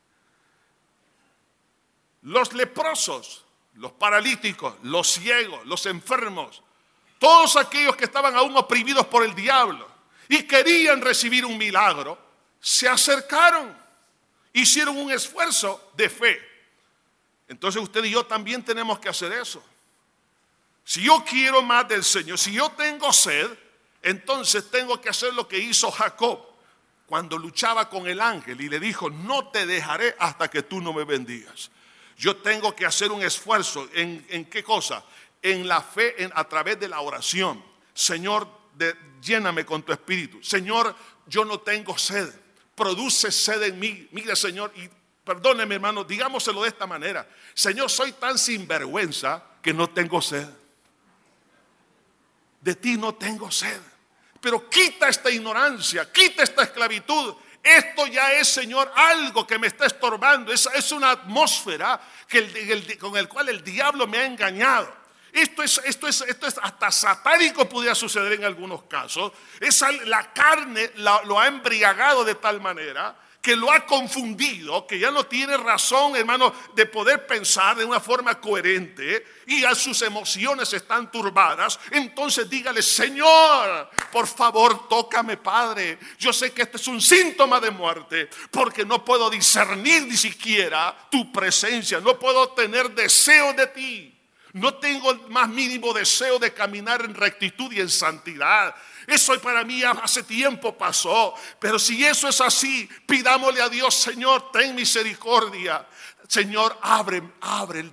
Los leprosos, los paralíticos, los ciegos, los enfermos, todos aquellos que estaban aún oprimidos por el diablo y querían recibir un milagro, se acercaron, hicieron un esfuerzo de fe. Entonces usted y yo también tenemos que hacer eso. Si yo quiero más del Señor, si yo tengo sed, entonces tengo que hacer lo que hizo Jacob cuando luchaba con el ángel y le dijo, no te dejaré hasta que tú no me bendigas. Yo tengo que hacer un esfuerzo. ¿En qué cosa? En la fe, a través de la oración. Señor, lléname con tu espíritu. Señor, yo no tengo sed. Produce sed en mí. Mira, Señor, y perdóneme, hermano, digámoselo de esta manera. Señor, soy tan sinvergüenza que no tengo sed. De ti no tengo sed. Pero quita esta ignorancia, quita esta esclavitud. Esto ya es, Señor, algo que me está estorbando. Es una atmósfera con el cual el diablo me ha engañado. Esto es hasta satánico pudiera suceder en algunos casos. La carne lo ha embriagado de tal manera que lo ha confundido, que ya no tiene razón, hermano, de poder pensar de una forma coherente y a sus emociones están turbadas. Entonces dígale, Señor, por favor, tócame, Padre. Yo sé que este es un síntoma de muerte porque no puedo discernir ni siquiera tu presencia, no puedo tener deseo de ti. No tengo el más mínimo deseo de caminar en rectitud y en santidad. Eso para mí hace tiempo pasó. Pero si eso es así, pidámosle a Dios, Señor, ten misericordia. Señor, abre el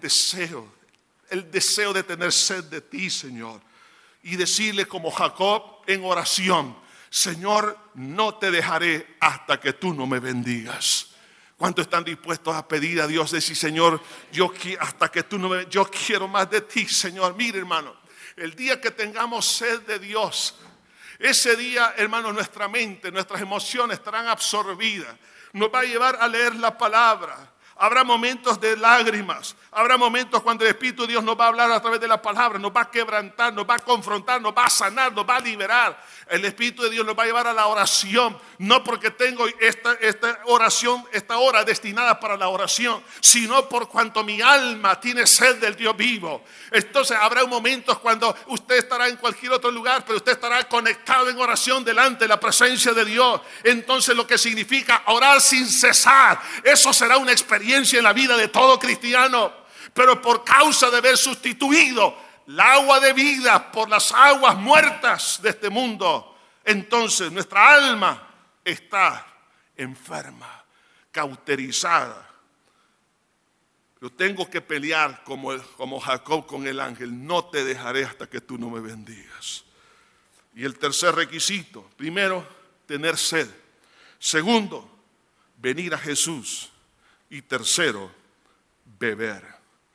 deseo de tener sed de ti, Señor. Y decirle como Jacob en oración, Señor, no te dejaré hasta que tú no me bendigas. ¿Cuántos están dispuestos a pedir a Dios? Decir, Señor, yo quiero más de ti, Señor. Mire, hermano, el día que tengamos sed de Dios, ese día, hermano, nuestra mente, nuestras emociones estarán absorbidas. Nos va a llevar a leer la palabra. Habrá momentos de lágrimas. Habrá momentos cuando el Espíritu de Dios nos va a hablar a través de la palabra, nos va a quebrantar, nos va a confrontar, nos va a sanar, nos va a liberar. El Espíritu de Dios nos va a llevar a la oración. No porque tengo esta hora destinada para la oración, sino por cuanto mi alma tiene sed del Dios vivo. Entonces habrá momentos cuando usted estará en cualquier otro lugar, pero usted estará conectado en oración delante de la presencia de Dios. Entonces lo que significa orar sin cesar, eso será una experiencia en la vida de todo cristiano. Pero por causa de haber sustituido el agua de vida por las aguas muertas de este mundo, entonces nuestra alma está enferma, cauterizada. Yo tengo que pelear como Jacob con el ángel. No te dejaré hasta que tú no me bendigas. Y el tercer requisito: primero, tener sed. Segundo, venir a Jesús. Y tercero, beber.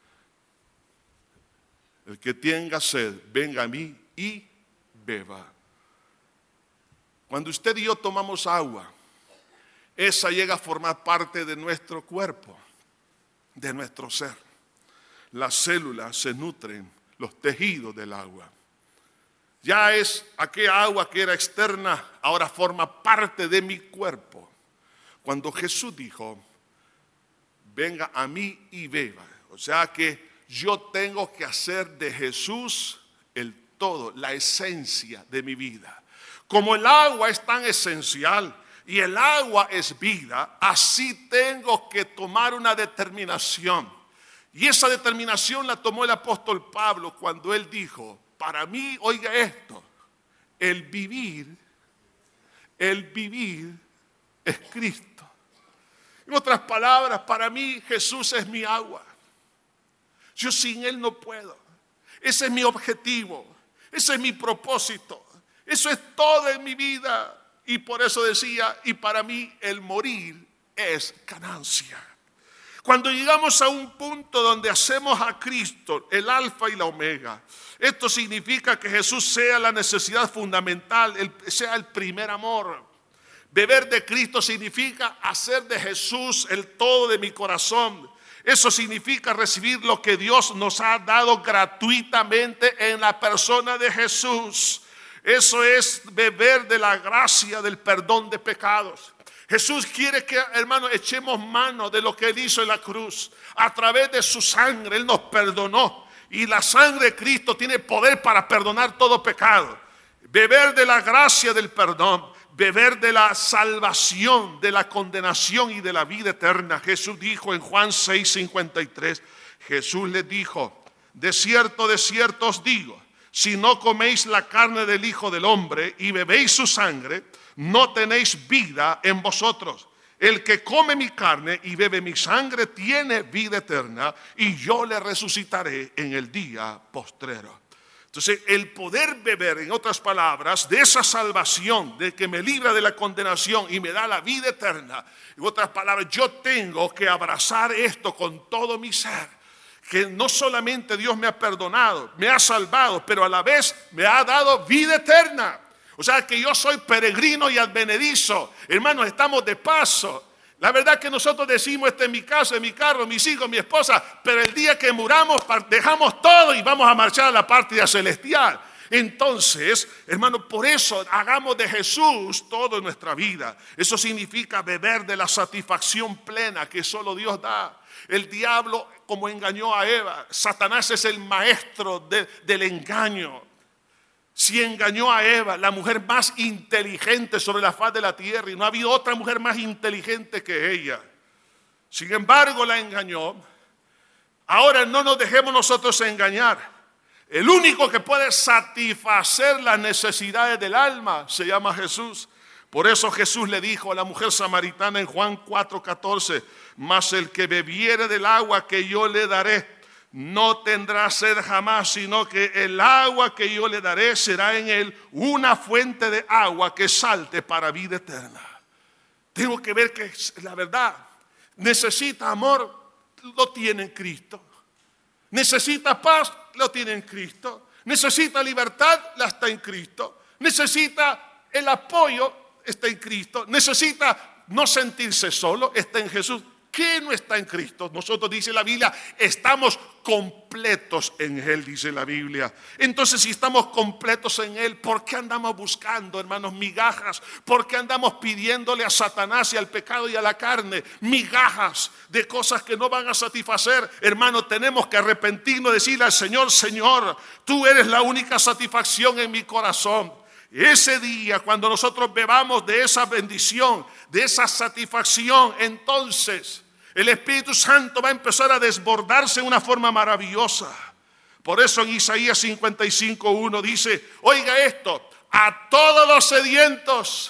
El que tenga sed, venga a mí y beba. Cuando usted y yo tomamos agua, esa llega a formar parte de nuestro cuerpo, de nuestro ser. Las células se nutren, los tejidos del agua. Ya es aquella agua que era externa, ahora forma parte de mi cuerpo. Cuando Jesús dijo, venga a mí y beba. O sea que yo tengo que hacer de Jesús el todo, la esencia de mi vida. Como el agua es tan esencial y el agua es vida, así tengo que tomar una determinación. Y esa determinación la tomó el apóstol Pablo cuando él dijo, para mí, oiga esto, el vivir es Cristo. En otras palabras, para mí Jesús es mi agua. Yo sin Él no puedo. Ese es mi objetivo, ese es mi propósito. Eso es todo en mi vida. Y por eso decía, y para mí el morir es ganancia. Cuando llegamos a un punto donde hacemos a Cristo el alfa y la omega, esto significa que Jesús sea la necesidad fundamental, sea el primer amor. Beber de Cristo significa hacer de Jesús el todo de mi corazón. Eso significa recibir lo que Dios nos ha dado gratuitamente en la persona de Jesús. Eso es beber de la gracia del perdón de pecados. Jesús quiere que, hermanos, echemos mano de lo que Él hizo en la cruz. A través de su sangre Él nos perdonó. Y la sangre de Cristo tiene poder para perdonar todo pecado. Beber de la gracia del perdón. Beber de la salvación, de la condenación y de la vida eterna. Jesús dijo en Juan 6:53. Jesús les dijo, de cierto os digo, si no coméis la carne del Hijo del Hombre y bebéis su sangre, no tenéis vida en vosotros. El que come mi carne y bebe mi sangre tiene vida eterna y yo le resucitaré en el día postrero. Entonces, el poder beber, en otras palabras, de esa salvación, de que me libra de la condenación y me da la vida eterna. En otras palabras, yo tengo que abrazar esto con todo mi ser. Que no solamente Dios me ha perdonado, me ha salvado, pero a la vez me ha dado vida eterna. O sea que yo soy peregrino y advenedizo. Hermanos, estamos de paso. La verdad que nosotros decimos, este es mi casa, mi carro, mis hijos, mi esposa, pero el día que muramos dejamos todo y vamos a marchar a la patria celestial. Entonces, hermanos, por eso hagamos de Jesús todo en nuestra vida. Eso significa beber de la satisfacción plena que solo Dios da. El diablo, como engañó a Eva, Satanás es el maestro del engaño. Si engañó a Eva, la mujer más inteligente sobre la faz de la tierra, y no ha habido otra mujer más inteligente que ella. Sin embargo, la engañó. Ahora no nos dejemos nosotros engañar. El único que puede satisfacer las necesidades del alma se llama Jesús. Por eso Jesús le dijo a la mujer samaritana en Juan 4:14, mas el que bebiere del agua que yo le daré, no tendrá sed jamás, sino que el agua que yo le daré será en él una fuente de agua que salte para vida eterna. Tengo que ver que la verdad, necesita amor, lo tiene en Cristo. Necesita paz, lo tiene en Cristo. Necesita libertad, la está en Cristo. Necesita el apoyo, está en Cristo. Necesita no sentirse solo, está en Jesús. ¿Qué no está en Cristo? Nosotros, dice la Biblia, estamos completos en Él, dice la Biblia. Entonces, si estamos completos en Él, ¿por qué andamos buscando, hermanos, migajas? ¿Por qué andamos pidiéndole a Satanás y al pecado y a la carne migajas de cosas que no van a satisfacer? Hermanos, tenemos que arrepentirnos y decirle al Señor, Señor, tú eres la única satisfacción en mi corazón. Ese día, cuando nosotros bebamos de esa bendición, de esa satisfacción, entonces el Espíritu Santo va a empezar a desbordarse de una forma maravillosa. Por eso en Isaías 55:1 dice, oiga esto, a todos los sedientos.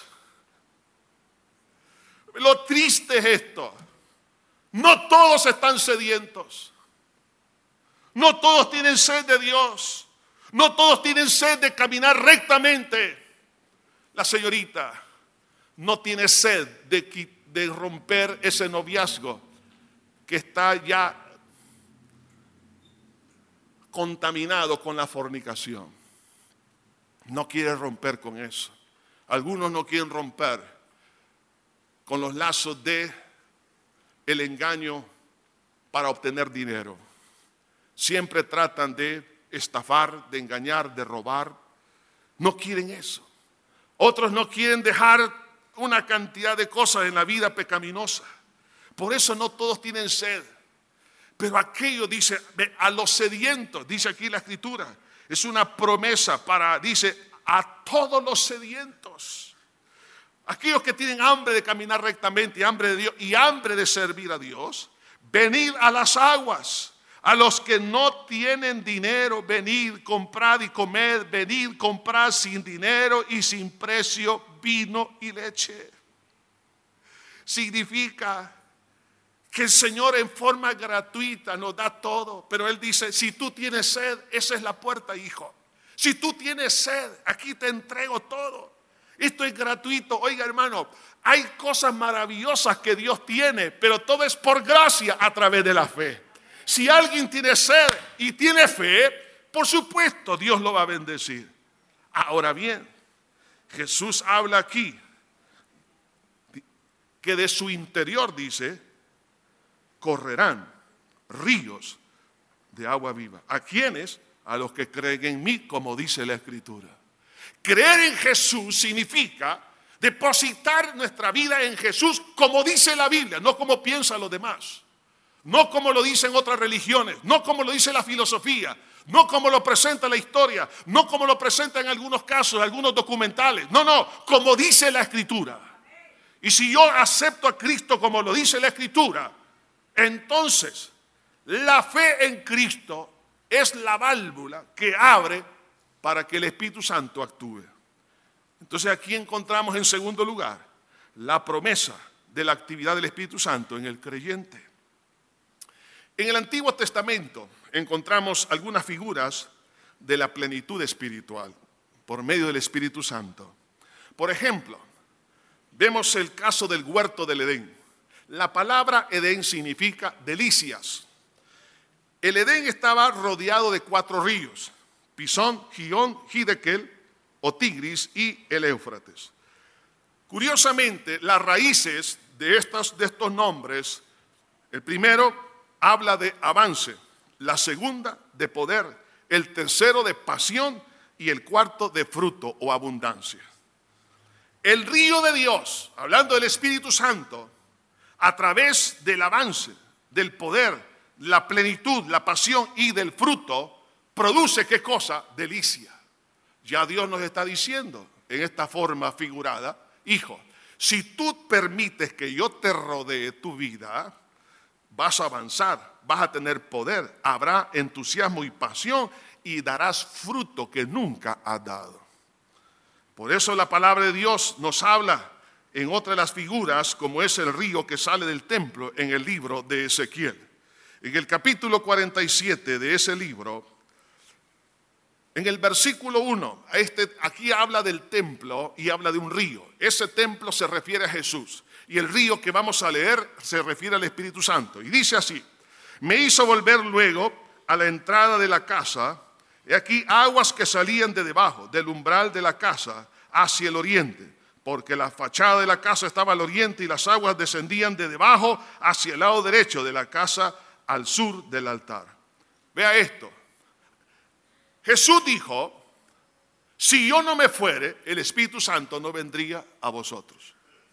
Lo triste es esto, no todos están sedientos, no todos tienen sed de Dios, no todos tienen sed de caminar rectamente. La señorita no tiene sed de romper ese noviazgo que está ya contaminado con la fornicación. No quiere romper con eso. Algunos no quieren romper con los lazos de el engaño para obtener dinero. Siempre tratan de estafar, de engañar, de robar. no quieren eso. Otros no quieren dejar una cantidad de cosas en la vida pecaminosa. Por eso no todos tienen sed. Pero aquello dice, a los sedientos, dice aquí la Escritura, es una promesa dice, a todos los sedientos. Aquellos que tienen hambre de caminar rectamente y hambre de Dios y hambre de servir a Dios, venid a las aguas. A los que no tienen dinero, venid, comprad y comed, venid, comprad sin dinero y sin precio vino y leche. Significa que el Señor en forma gratuita nos da todo, pero Él dice, si tú tienes sed, esa es la puerta, hijo. Si tú tienes sed, aquí te entrego todo. Esto es gratuito. Oiga, hermano, hay cosas maravillosas que Dios tiene, pero todo es por gracia a través de la fe. Si alguien tiene sed y tiene fe, por supuesto Dios lo va a bendecir. Ahora bien, Jesús habla aquí que de su interior, dice, correrán ríos de agua viva. ¿A quiénes? A los que creen en mí, como dice la Escritura. Creer en Jesús significa depositar nuestra vida en Jesús como dice la Biblia, no como piensan los demás. No como lo dicen otras religiones, no como lo dice la filosofía, no como lo presenta la historia, no como lo presenta en algunos casos, algunos documentales. No, como dice la Escritura. Y si yo acepto a Cristo como lo dice la Escritura, entonces la fe en Cristo es la válvula que abre para que el Espíritu Santo actúe. Entonces aquí encontramos en segundo lugar la promesa de la actividad del Espíritu Santo en el creyente. En el Antiguo Testamento encontramos algunas figuras de la plenitud espiritual por medio del Espíritu Santo. Por ejemplo, vemos el caso del huerto del Edén. La palabra Edén significa delicias. El Edén estaba rodeado de 4 ríos: Pisón, Gihón, Hiddekel o Tigris y el Éufrates. Curiosamente, las raíces de estos nombres, el primero habla de avance, la segunda de poder, el tercero de pasión y el cuarto de fruto o abundancia. El río de Dios, hablando del Espíritu Santo, a través del avance, del poder, la plenitud, la pasión y del fruto, produce ¿qué cosa? Delicia. Ya Dios nos está diciendo en esta forma figurada, hijo, si tú permites que yo te rodee tu vida, vas a avanzar, vas a tener poder, habrá entusiasmo y pasión y darás fruto que nunca has dado. Por eso la palabra de Dios nos habla en otra de las figuras, como es el río que sale del templo en el libro de Ezequiel. En el capítulo 47 de ese libro, en el versículo 1, aquí habla del templo y habla de un río. Ese templo se refiere a Jesús. Y el río que vamos a leer se refiere al Espíritu Santo. Y dice así: me hizo volver luego a la entrada de la casa, y aquí aguas que salían de debajo, del umbral de la casa, hacia el oriente, porque la fachada de la casa estaba al oriente y las aguas descendían de debajo hacia el lado derecho de la casa, al sur del altar. Vea esto. Jesús dijo, si yo no me fuere, el Espíritu Santo no vendría a vosotros.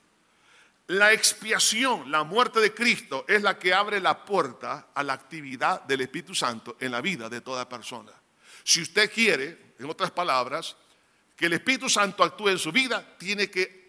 La expiación, la muerte de Cristo es la que abre la puerta a la actividad del Espíritu Santo en la vida de toda persona. Si usted quiere, en otras palabras, que el Espíritu Santo actúe en su vida, tiene que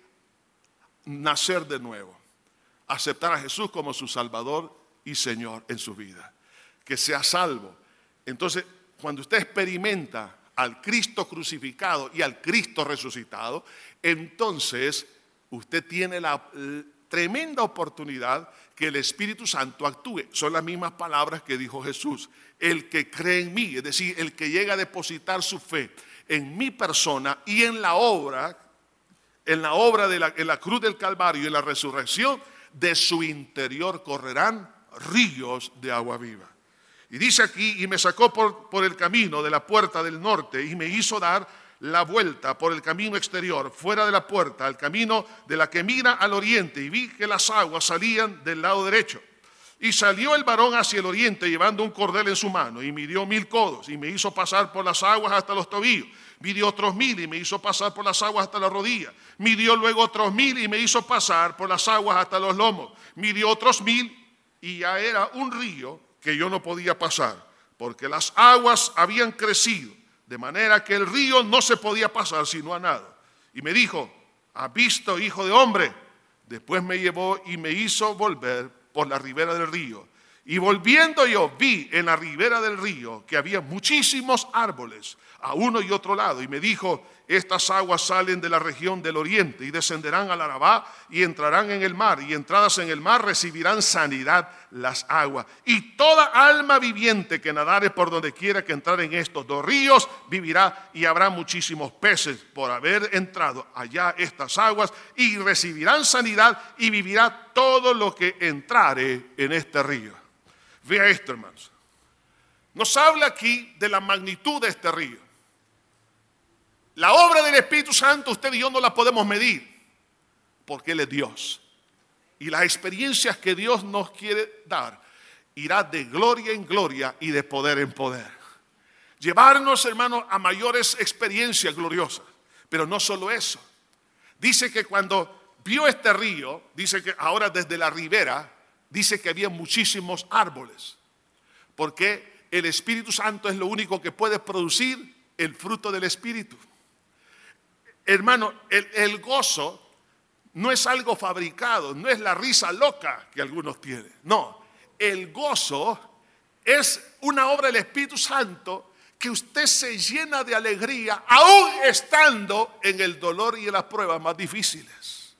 nacer de nuevo, aceptar a Jesús como su Salvador y Señor en su vida, que sea salvo. Entonces, cuando usted experimenta al Cristo crucificado y al Cristo resucitado, entonces usted tiene la tremenda oportunidad que el Espíritu Santo actúe. Son las mismas palabras que dijo Jesús: el que cree en mí, es decir, el que llega a depositar su fe en mi persona y en la obra en la cruz del Calvario y en la resurrección, de su interior correrán ríos de agua viva. Y dice aquí, y me sacó por el camino de la puerta del norte y me hizo dar la vuelta por el camino exterior, fuera de la puerta, al camino de la que mira al oriente, y vi que las aguas salían del lado derecho. Y salió el varón hacia el oriente llevando un cordel en su mano y midió 1000 codos y me hizo pasar por las aguas hasta los tobillos. Midió otros 1000 y me hizo pasar por las aguas hasta la rodilla. Midió luego otros 1000 y me hizo pasar por las aguas hasta los lomos. Midió otros 1000 y ya era un río que yo no podía pasar, porque las aguas habían crecido, de manera que el río no se podía pasar sino a nado. Y me dijo: ¿has visto, hijo de hombre? Después me llevó y me hizo volver por la ribera del río. Y volviendo yo vi en la ribera del río que había muchísimos árboles a uno y otro lado. Y me dijo: estas aguas salen de la región del oriente y descenderán al Arabá y entrarán en el mar. Y entradas en el mar recibirán sanidad las aguas. Y toda alma viviente que nadare por donde quiera que entrar en estos dos ríos vivirá. Y habrá muchísimos peces por haber entrado allá estas aguas. Y recibirán sanidad y vivirá todo lo que entrare en este río. Vea esto, hermanos. Nos habla aquí de la magnitud de este río. La obra del Espíritu Santo usted y yo no la podemos medir, porque Él es Dios. Y las experiencias que Dios nos quiere dar irá de gloria en gloria y de poder en poder. Llevarnos, hermanos, a mayores experiencias gloriosas. Pero no solo eso. Dice que cuando vio este río, dice que ahora desde la ribera, dice que había muchísimos árboles. Porque el Espíritu Santo es lo único que puede producir el fruto del Espíritu. Hermano, el gozo no es algo fabricado, no es la risa loca que algunos tienen. No, el gozo es una obra del Espíritu Santo que usted se llena de alegría aún estando en el dolor y en las pruebas más difíciles.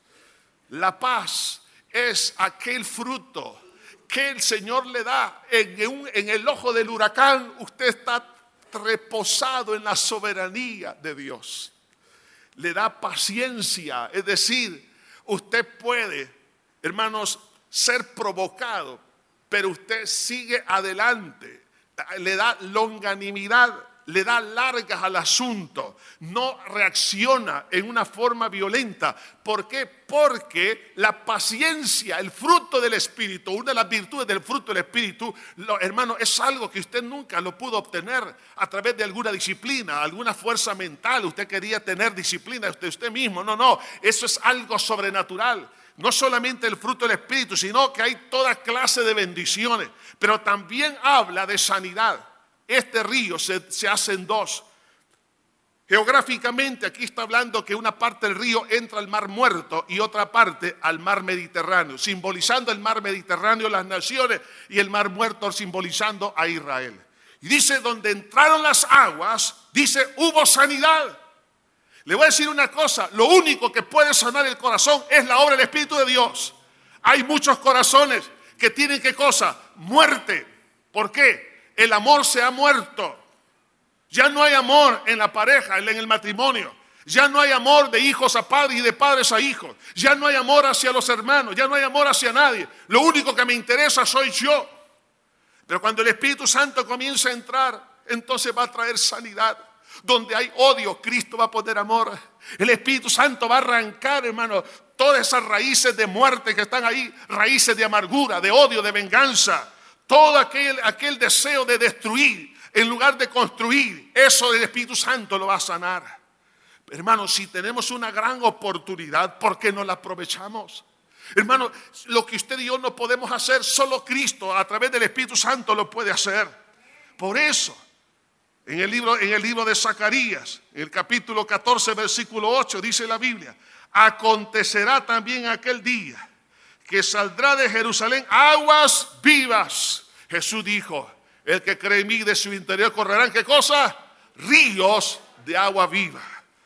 La paz es aquel fruto que el Señor le da en el ojo del huracán. Usted está reposado en la soberanía de Dios. Le da paciencia, es decir, usted puede, hermanos, ser provocado, pero usted sigue adelante, le da longanimidad, le da largas al asunto, no reacciona en una forma violenta. ¿Por qué? Porque la paciencia, el fruto del Espíritu, una de las virtudes del fruto del Espíritu, hermano, es algo que usted nunca lo pudo obtener a través de alguna disciplina, alguna fuerza mental. Usted quería tener disciplina de usted mismo. No, eso es algo sobrenatural. No solamente el fruto del Espíritu, sino que hay toda clase de bendiciones, pero también habla de sanidad. Este río se hace en dos. Geográficamente aquí está hablando que una parte del río entra al mar Muerto y otra parte al mar Mediterráneo, simbolizando el mar Mediterráneo las naciones y el mar Muerto simbolizando a Israel. Y dice, donde entraron las aguas, dice, hubo sanidad. Le voy a decir una cosa, lo único que puede sanar el corazón es la obra del Espíritu de Dios. Hay muchos corazones que tienen, ¿qué cosa? Muerte. ¿Por qué? El amor se ha muerto. Ya no hay amor en la pareja, en el matrimonio. Ya no hay amor de hijos a padres y de padres a hijos. Ya no hay amor hacia los hermanos. Ya no hay amor hacia nadie. Lo único que me interesa soy yo. Pero cuando el Espíritu Santo comienza a entrar, entonces va a traer sanidad. Donde hay odio, Cristo va a poner amor. El Espíritu Santo va a arrancar, hermano, todas esas raíces de muerte que están ahí. Raíces de amargura, de odio, de venganza. Todo aquel deseo de destruir en lugar de construir, eso del Espíritu Santo lo va a sanar. Hermanos, si tenemos una gran oportunidad, ¿por qué no la aprovechamos? Hermanos, lo que usted y yo no podemos hacer, solo Cristo a través del Espíritu Santo lo puede hacer. Por eso, en el libro de Zacarías, en el capítulo 14, versículo 8, dice la Biblia: acontecerá también aquel día que saldrá de Jerusalén aguas vivas. Jesús dijo, el que cree en mí, de su interior correrán, ¿qué cosa? Ríos de agua viva.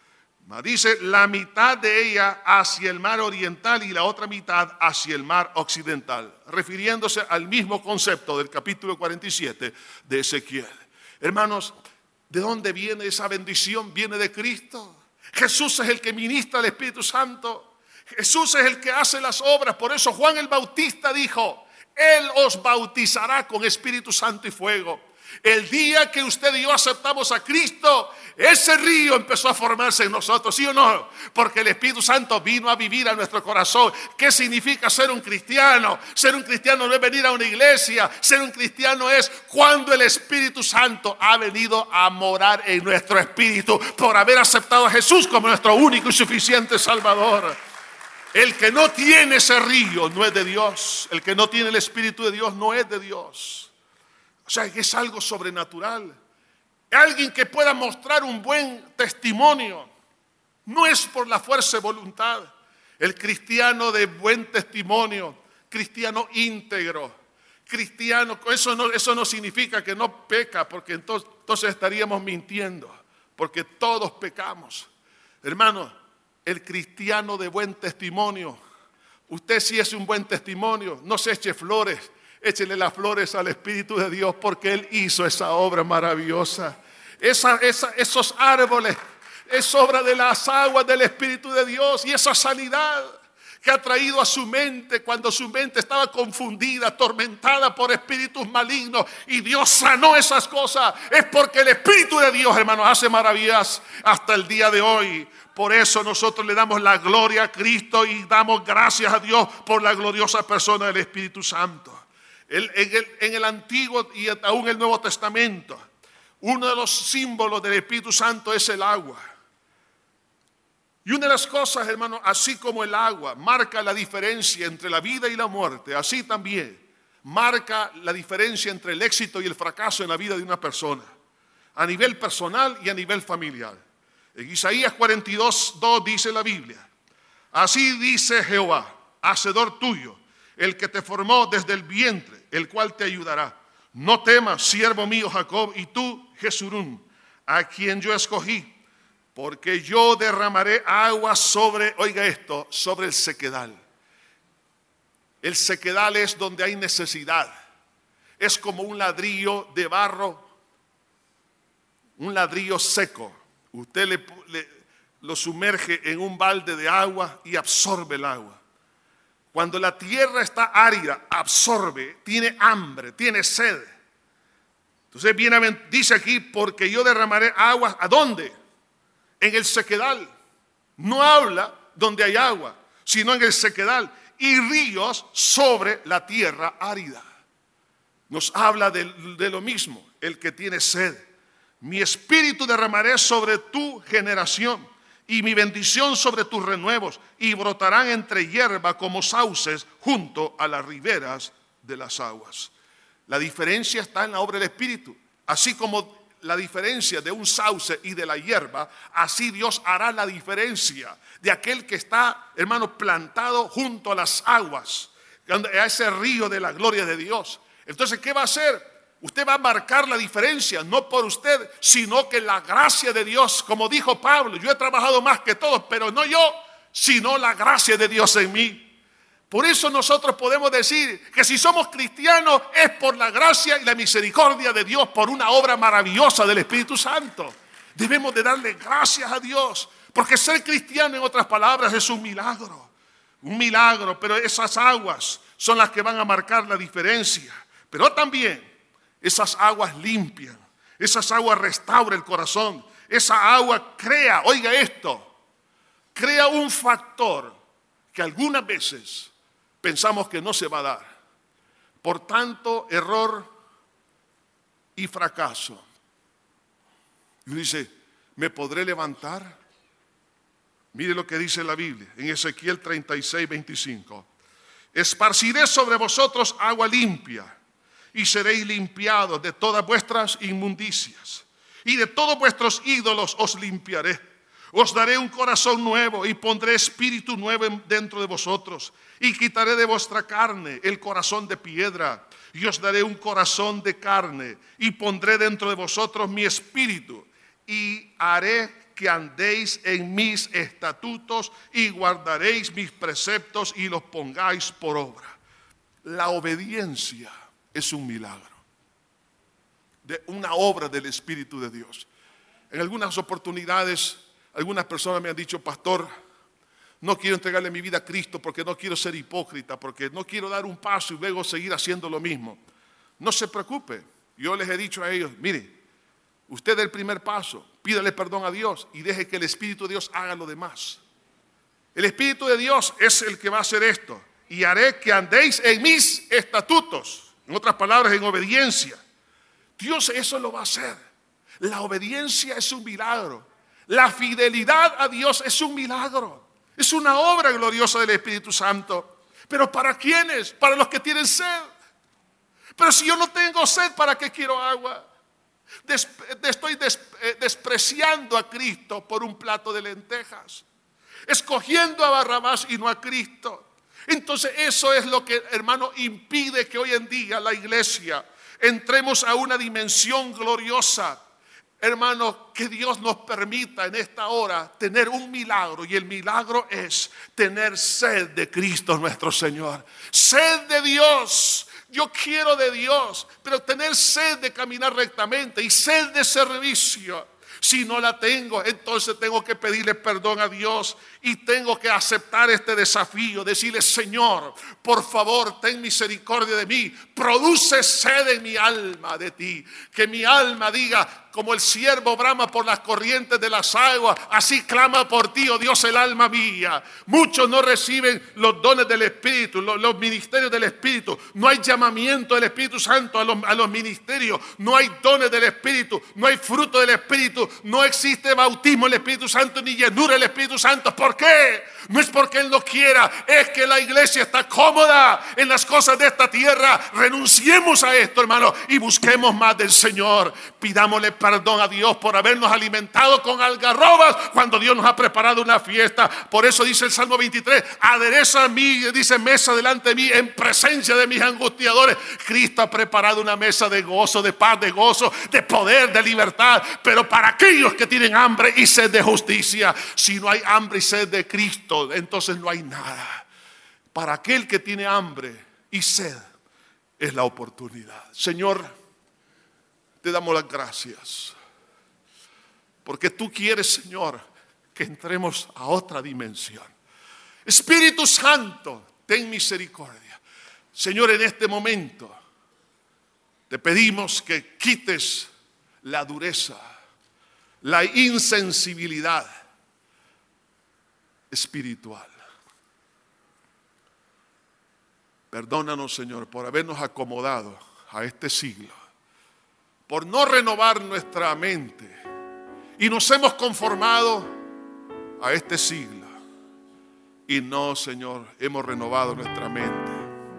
Dice, la mitad de ella hacia el mar oriental y la otra mitad hacia el mar occidental, refiriéndose al mismo concepto del capítulo 47 de Ezequiel. Hermanos, ¿de dónde viene esa bendición? Viene de Cristo. Jesús es el que ministra el Espíritu Santo. Jesús es el que hace las obras. Por eso Juan el Bautista dijo, Él os bautizará con Espíritu Santo y fuego. El día que usted y yo aceptamos a Cristo, ese río empezó a formarse en nosotros, ¿sí o no? Porque el Espíritu Santo vino a vivir a nuestro corazón. ¿Qué significa ser un cristiano? Ser un cristiano no es venir a una iglesia. Ser un cristiano es cuando el Espíritu Santo ha venido a morar en nuestro espíritu por haber aceptado a Jesús como nuestro único y suficiente Salvador. El que no tiene ese río no es de Dios. El que no tiene el Espíritu de Dios no es de Dios. O sea, que es algo sobrenatural. Alguien que pueda mostrar un buen testimonio. No es por la fuerza de voluntad. El cristiano de buen testimonio, cristiano íntegro, cristiano, eso no significa que no peca, porque entonces estaríamos mintiendo, porque todos pecamos. Hermano, el cristiano de buen testimonio, usted sí es un buen testimonio, no se eche flores. Échele las flores al Espíritu de Dios porque Él hizo esa obra maravillosa. Esos árboles es obra de las aguas del Espíritu de Dios y esa sanidad que ha traído a su mente cuando su mente estaba confundida, atormentada por espíritus malignos y Dios sanó esas cosas. Es porque el Espíritu de Dios, hermanos, hace maravillas hasta el día de hoy. Por eso nosotros le damos la gloria a Cristo y damos gracias a Dios por la gloriosa persona del Espíritu Santo. En el Antiguo y aún el Nuevo Testamento, uno de los símbolos del Espíritu Santo es el agua. Y una de las cosas, hermano, así como el agua marca la diferencia entre la vida y la muerte, así también marca la diferencia entre el éxito y el fracaso en la vida de una persona, a nivel personal y a nivel familiar. En Isaías 42:2 dice la Biblia: así dice Jehová, hacedor tuyo, el que te formó desde el vientre, el cual te ayudará. No temas, siervo mío Jacob, y tú, Jesurún, a quien yo escogí, porque yo derramaré agua sobre, oiga esto, sobre el sequedal. El sequedal es donde hay necesidad. Es como un ladrillo de barro, un ladrillo seco. Usted lo sumerge en un balde de agua y absorbe el agua. Cuando la tierra está árida, absorbe, tiene hambre, tiene sed. Entonces dice aquí, porque yo derramaré agua, ¿a dónde? En el sequedal. No habla donde hay agua, sino en el sequedal. Y ríos sobre la tierra árida. Nos habla de lo mismo, el que tiene sed. Mi espíritu derramaré sobre tu generación y mi bendición sobre tus renuevos, y brotarán entre hierba como sauces junto a las riberas de las aguas. La diferencia está en la obra del Espíritu. Así como la diferencia de un sauce y de la hierba, así Dios hará la diferencia de aquel que está, hermano, plantado junto a las aguas, a ese río de la gloria de Dios. Entonces, ¿qué va a hacer? Usted va a marcar la diferencia, no por usted, sino que la gracia de Dios, como dijo Pablo, yo he trabajado más que todos, pero no yo, sino la gracia de Dios en mí. Por eso nosotros podemos decir que si somos cristianos es por la gracia y la misericordia de Dios, por una obra maravillosa del Espíritu Santo. Debemos de darle gracias a Dios, porque ser cristiano, en otras palabras, es un milagro, pero esas aguas son las que van a marcar la diferencia. Pero también esas aguas limpian, esas aguas restauran el corazón, esa agua crea, oiga esto, crea un factor que algunas veces pensamos que no se va a dar. Por tanto, error y fracaso. Y uno dice, ¿me podré levantar? Mire lo que dice la Biblia en Ezequiel 36:25. Esparciré sobre vosotros agua limpia, y seréis limpiados de todas vuestras inmundicias, y de todos vuestros ídolos os limpiaré. Os daré un corazón nuevo y pondré espíritu nuevo dentro de vosotros, y quitaré de vuestra carne el corazón de piedra, y os daré un corazón de carne, y pondré dentro de vosotros mi espíritu, y haré que andéis en mis estatutos y guardaréis mis preceptos y los pongáis por obra. La obediencia es un milagro, de una obra del Espíritu de Dios. En algunas oportunidades, algunas personas me han dicho, pastor, no quiero entregarle mi vida a Cristo porque no quiero ser hipócrita, porque no quiero dar un paso y luego seguir haciendo lo mismo. No se preocupe, Yo les he dicho a ellos, mire, usted dé el primer paso, pídale perdón a Dios y deje que el Espíritu de Dios haga lo demás. El Espíritu de Dios es el que va a hacer esto. Y haré que andéis en mis estatutos. En otras palabras, en obediencia. Dios eso lo va a hacer. La obediencia es un milagro. La fidelidad a Dios es un milagro. Es una obra gloriosa del Espíritu Santo. ¿Pero para quiénes? Para los que tienen sed. Pero si yo no tengo sed, ¿para qué quiero agua? Estoy despreciando a Cristo por un plato de lentejas. Escogiendo a Barrabás y no a Cristo. Entonces eso es lo que, hermano, impide que hoy en día la iglesia entremos a una dimensión gloriosa. Hermano, que Dios nos permita en esta hora tener un milagro. Y el milagro es tener sed de Cristo nuestro Señor. Sed de Dios. Yo quiero de Dios, pero tener sed de caminar rectamente y sed de servicio. Si no la tengo, entonces tengo que pedirle perdón a Dios y tengo que aceptar este desafío, decirle, Señor, por favor, ten misericordia de mí, produce sed en mi alma de ti, que mi alma diga, como el siervo brama por las corrientes de las aguas, así clama por ti, oh Dios, el alma mía. Muchos no reciben los dones del Espíritu, los ministerios del Espíritu. No hay llamamiento del Espíritu Santo a los ministerios. No hay dones del Espíritu, no hay fruto del Espíritu. No existe bautismo del Espíritu Santo ni llenura del Espíritu Santo. ¿Por qué? No es porque Él no quiera, es que la iglesia está cómoda en las cosas de esta tierra. Renunciemos a esto, hermano, y busquemos más del Señor. Pidámosle perdón a Dios por habernos alimentado con algarrobas cuando Dios nos ha preparado una fiesta. Por eso dice el Salmo 23, adereza a mí, dice, mesa delante de mí en presencia de mis angustiadores. Cristo ha preparado una mesa de gozo, de paz, de gozo, de poder, de libertad, pero para aquellos que tienen hambre y sed de justicia. Si no hay hambre y sed de Cristo, entonces no hay nada. Para aquel que tiene hambre y sed es la oportunidad. Señor, te damos las gracias porque tú quieres, Señor, que entremos a otra dimensión. Espíritu Santo, ten misericordia. Señor, en este momento te pedimos que quites la dureza, la insensibilidad espiritual. Perdónanos, Señor, por habernos acomodado a este siglo, por no renovar nuestra mente y nos hemos conformado a este siglo y no, Señor, hemos renovado nuestra mente,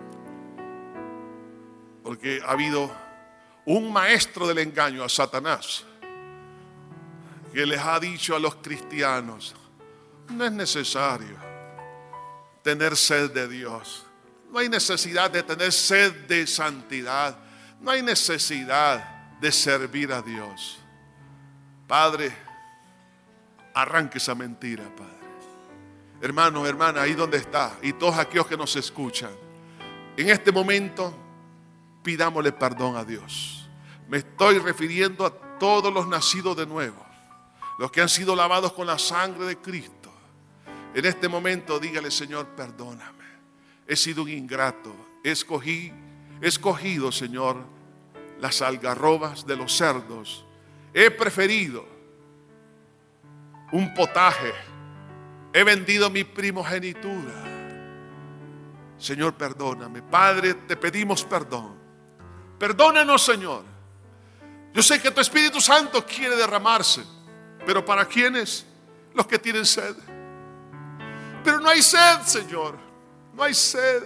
porque ha habido un maestro del engaño, a Satanás, que les ha dicho a los cristianos, no es necesario tener sed de Dios. No hay necesidad de tener sed de santidad. No hay necesidad de servir a Dios. Padre, arranque esa mentira, Padre. Hermano, hermana, ahí donde está, y todos aquellos que nos escuchan, en este momento pidámosle perdón a Dios. Me estoy refiriendo a todos los nacidos de nuevo, los que han sido lavados con la sangre de Cristo. En este momento dígale, Señor, perdóname. He sido un ingrato. He escogido, Señor, las algarrobas de los cerdos. He preferido un potaje. He vendido mi primogenitura. Señor, perdóname. Padre, te pedimos perdón. Perdónanos, Señor. Yo sé que tu Espíritu Santo quiere derramarse, pero ¿para quiénes? Los que tienen sed. Pero no hay sed, Señor. No hay sed.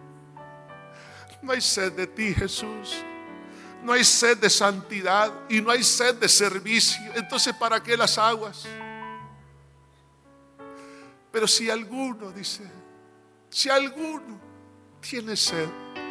No hay sed de ti, Jesús. No hay sed de santidad y no hay sed de servicio. Entonces, ¿para qué las aguas? Pero si alguno, dice, si alguno tiene sed,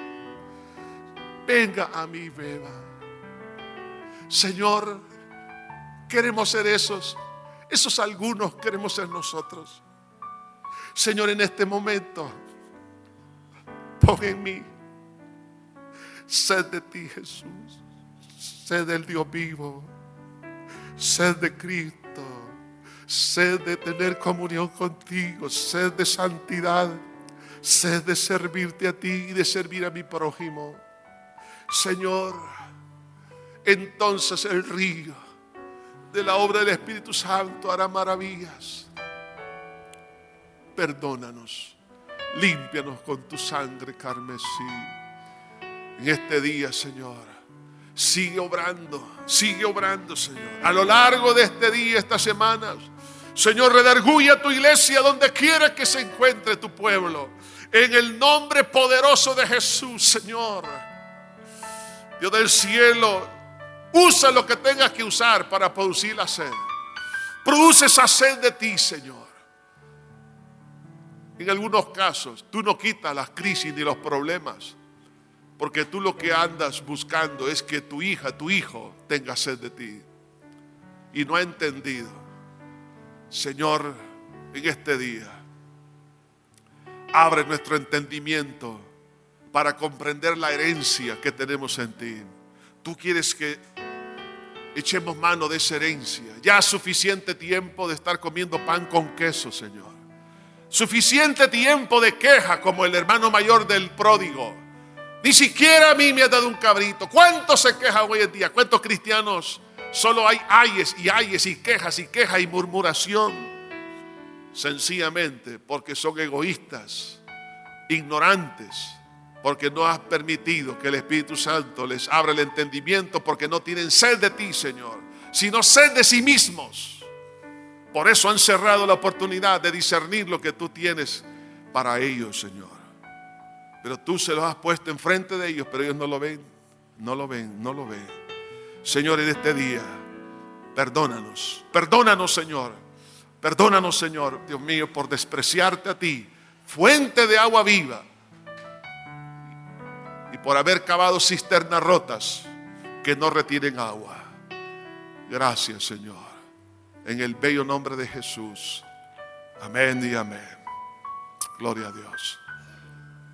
venga a mí y beba. Señor, queremos ser esos algunos queremos ser nosotros. Señor, en este momento, pon en mí sed de ti, Jesús, sed del Dios vivo, sed de Cristo, sed de tener comunión contigo, sed de santidad, sed de servirte a ti y de servir a mi prójimo. Señor, entonces el río de la obra del Espíritu Santo hará maravillas. Perdónanos, límpianos con tu sangre carmesí. En este día, Señor, sigue obrando, Señor. A lo largo de este día, estas semanas, Señor, redarguye a tu iglesia donde quiera que se encuentre tu pueblo. En el nombre poderoso de Jesús, Señor. Dios del cielo, usa lo que tengas que usar para producir la sed. Produce esa sed de ti, Señor. En algunos casos, tú no quitas las crisis ni los problemas, porque tú lo que andas buscando es que tu hija, tu hijo tenga sed de ti. Y no ha entendido. Señor, en este día, abre nuestro entendimiento para comprender la herencia que tenemos en ti. Tú quieres que echemos mano de esa herencia. Ya suficiente tiempo de estar comiendo pan con queso, Señor. Suficiente tiempo de queja como el hermano mayor del pródigo. Ni siquiera a mí me ha dado un cabrito. ¿Cuántos se quejan hoy en día? ¿Cuántos cristianos solo hay ayes y quejas y murmuración? Sencillamente porque son egoístas, ignorantes, porque no has permitido que el Espíritu Santo les abra el entendimiento, porque no tienen sed de ti, Señor, sino sed de sí mismos. Por eso han cerrado la oportunidad de discernir lo que tú tienes para ellos, Señor. Pero tú se los has puesto enfrente de ellos, pero ellos no lo ven, no lo ven, no lo ven. Señor, en este día, perdónanos, Señor. Perdónanos, Señor, Dios mío, por despreciarte a ti, fuente de agua viva, y por haber cavado cisternas rotas que no retienen agua. Gracias, Señor. En el bello nombre de Jesús. Amén y amén. Gloria a Dios.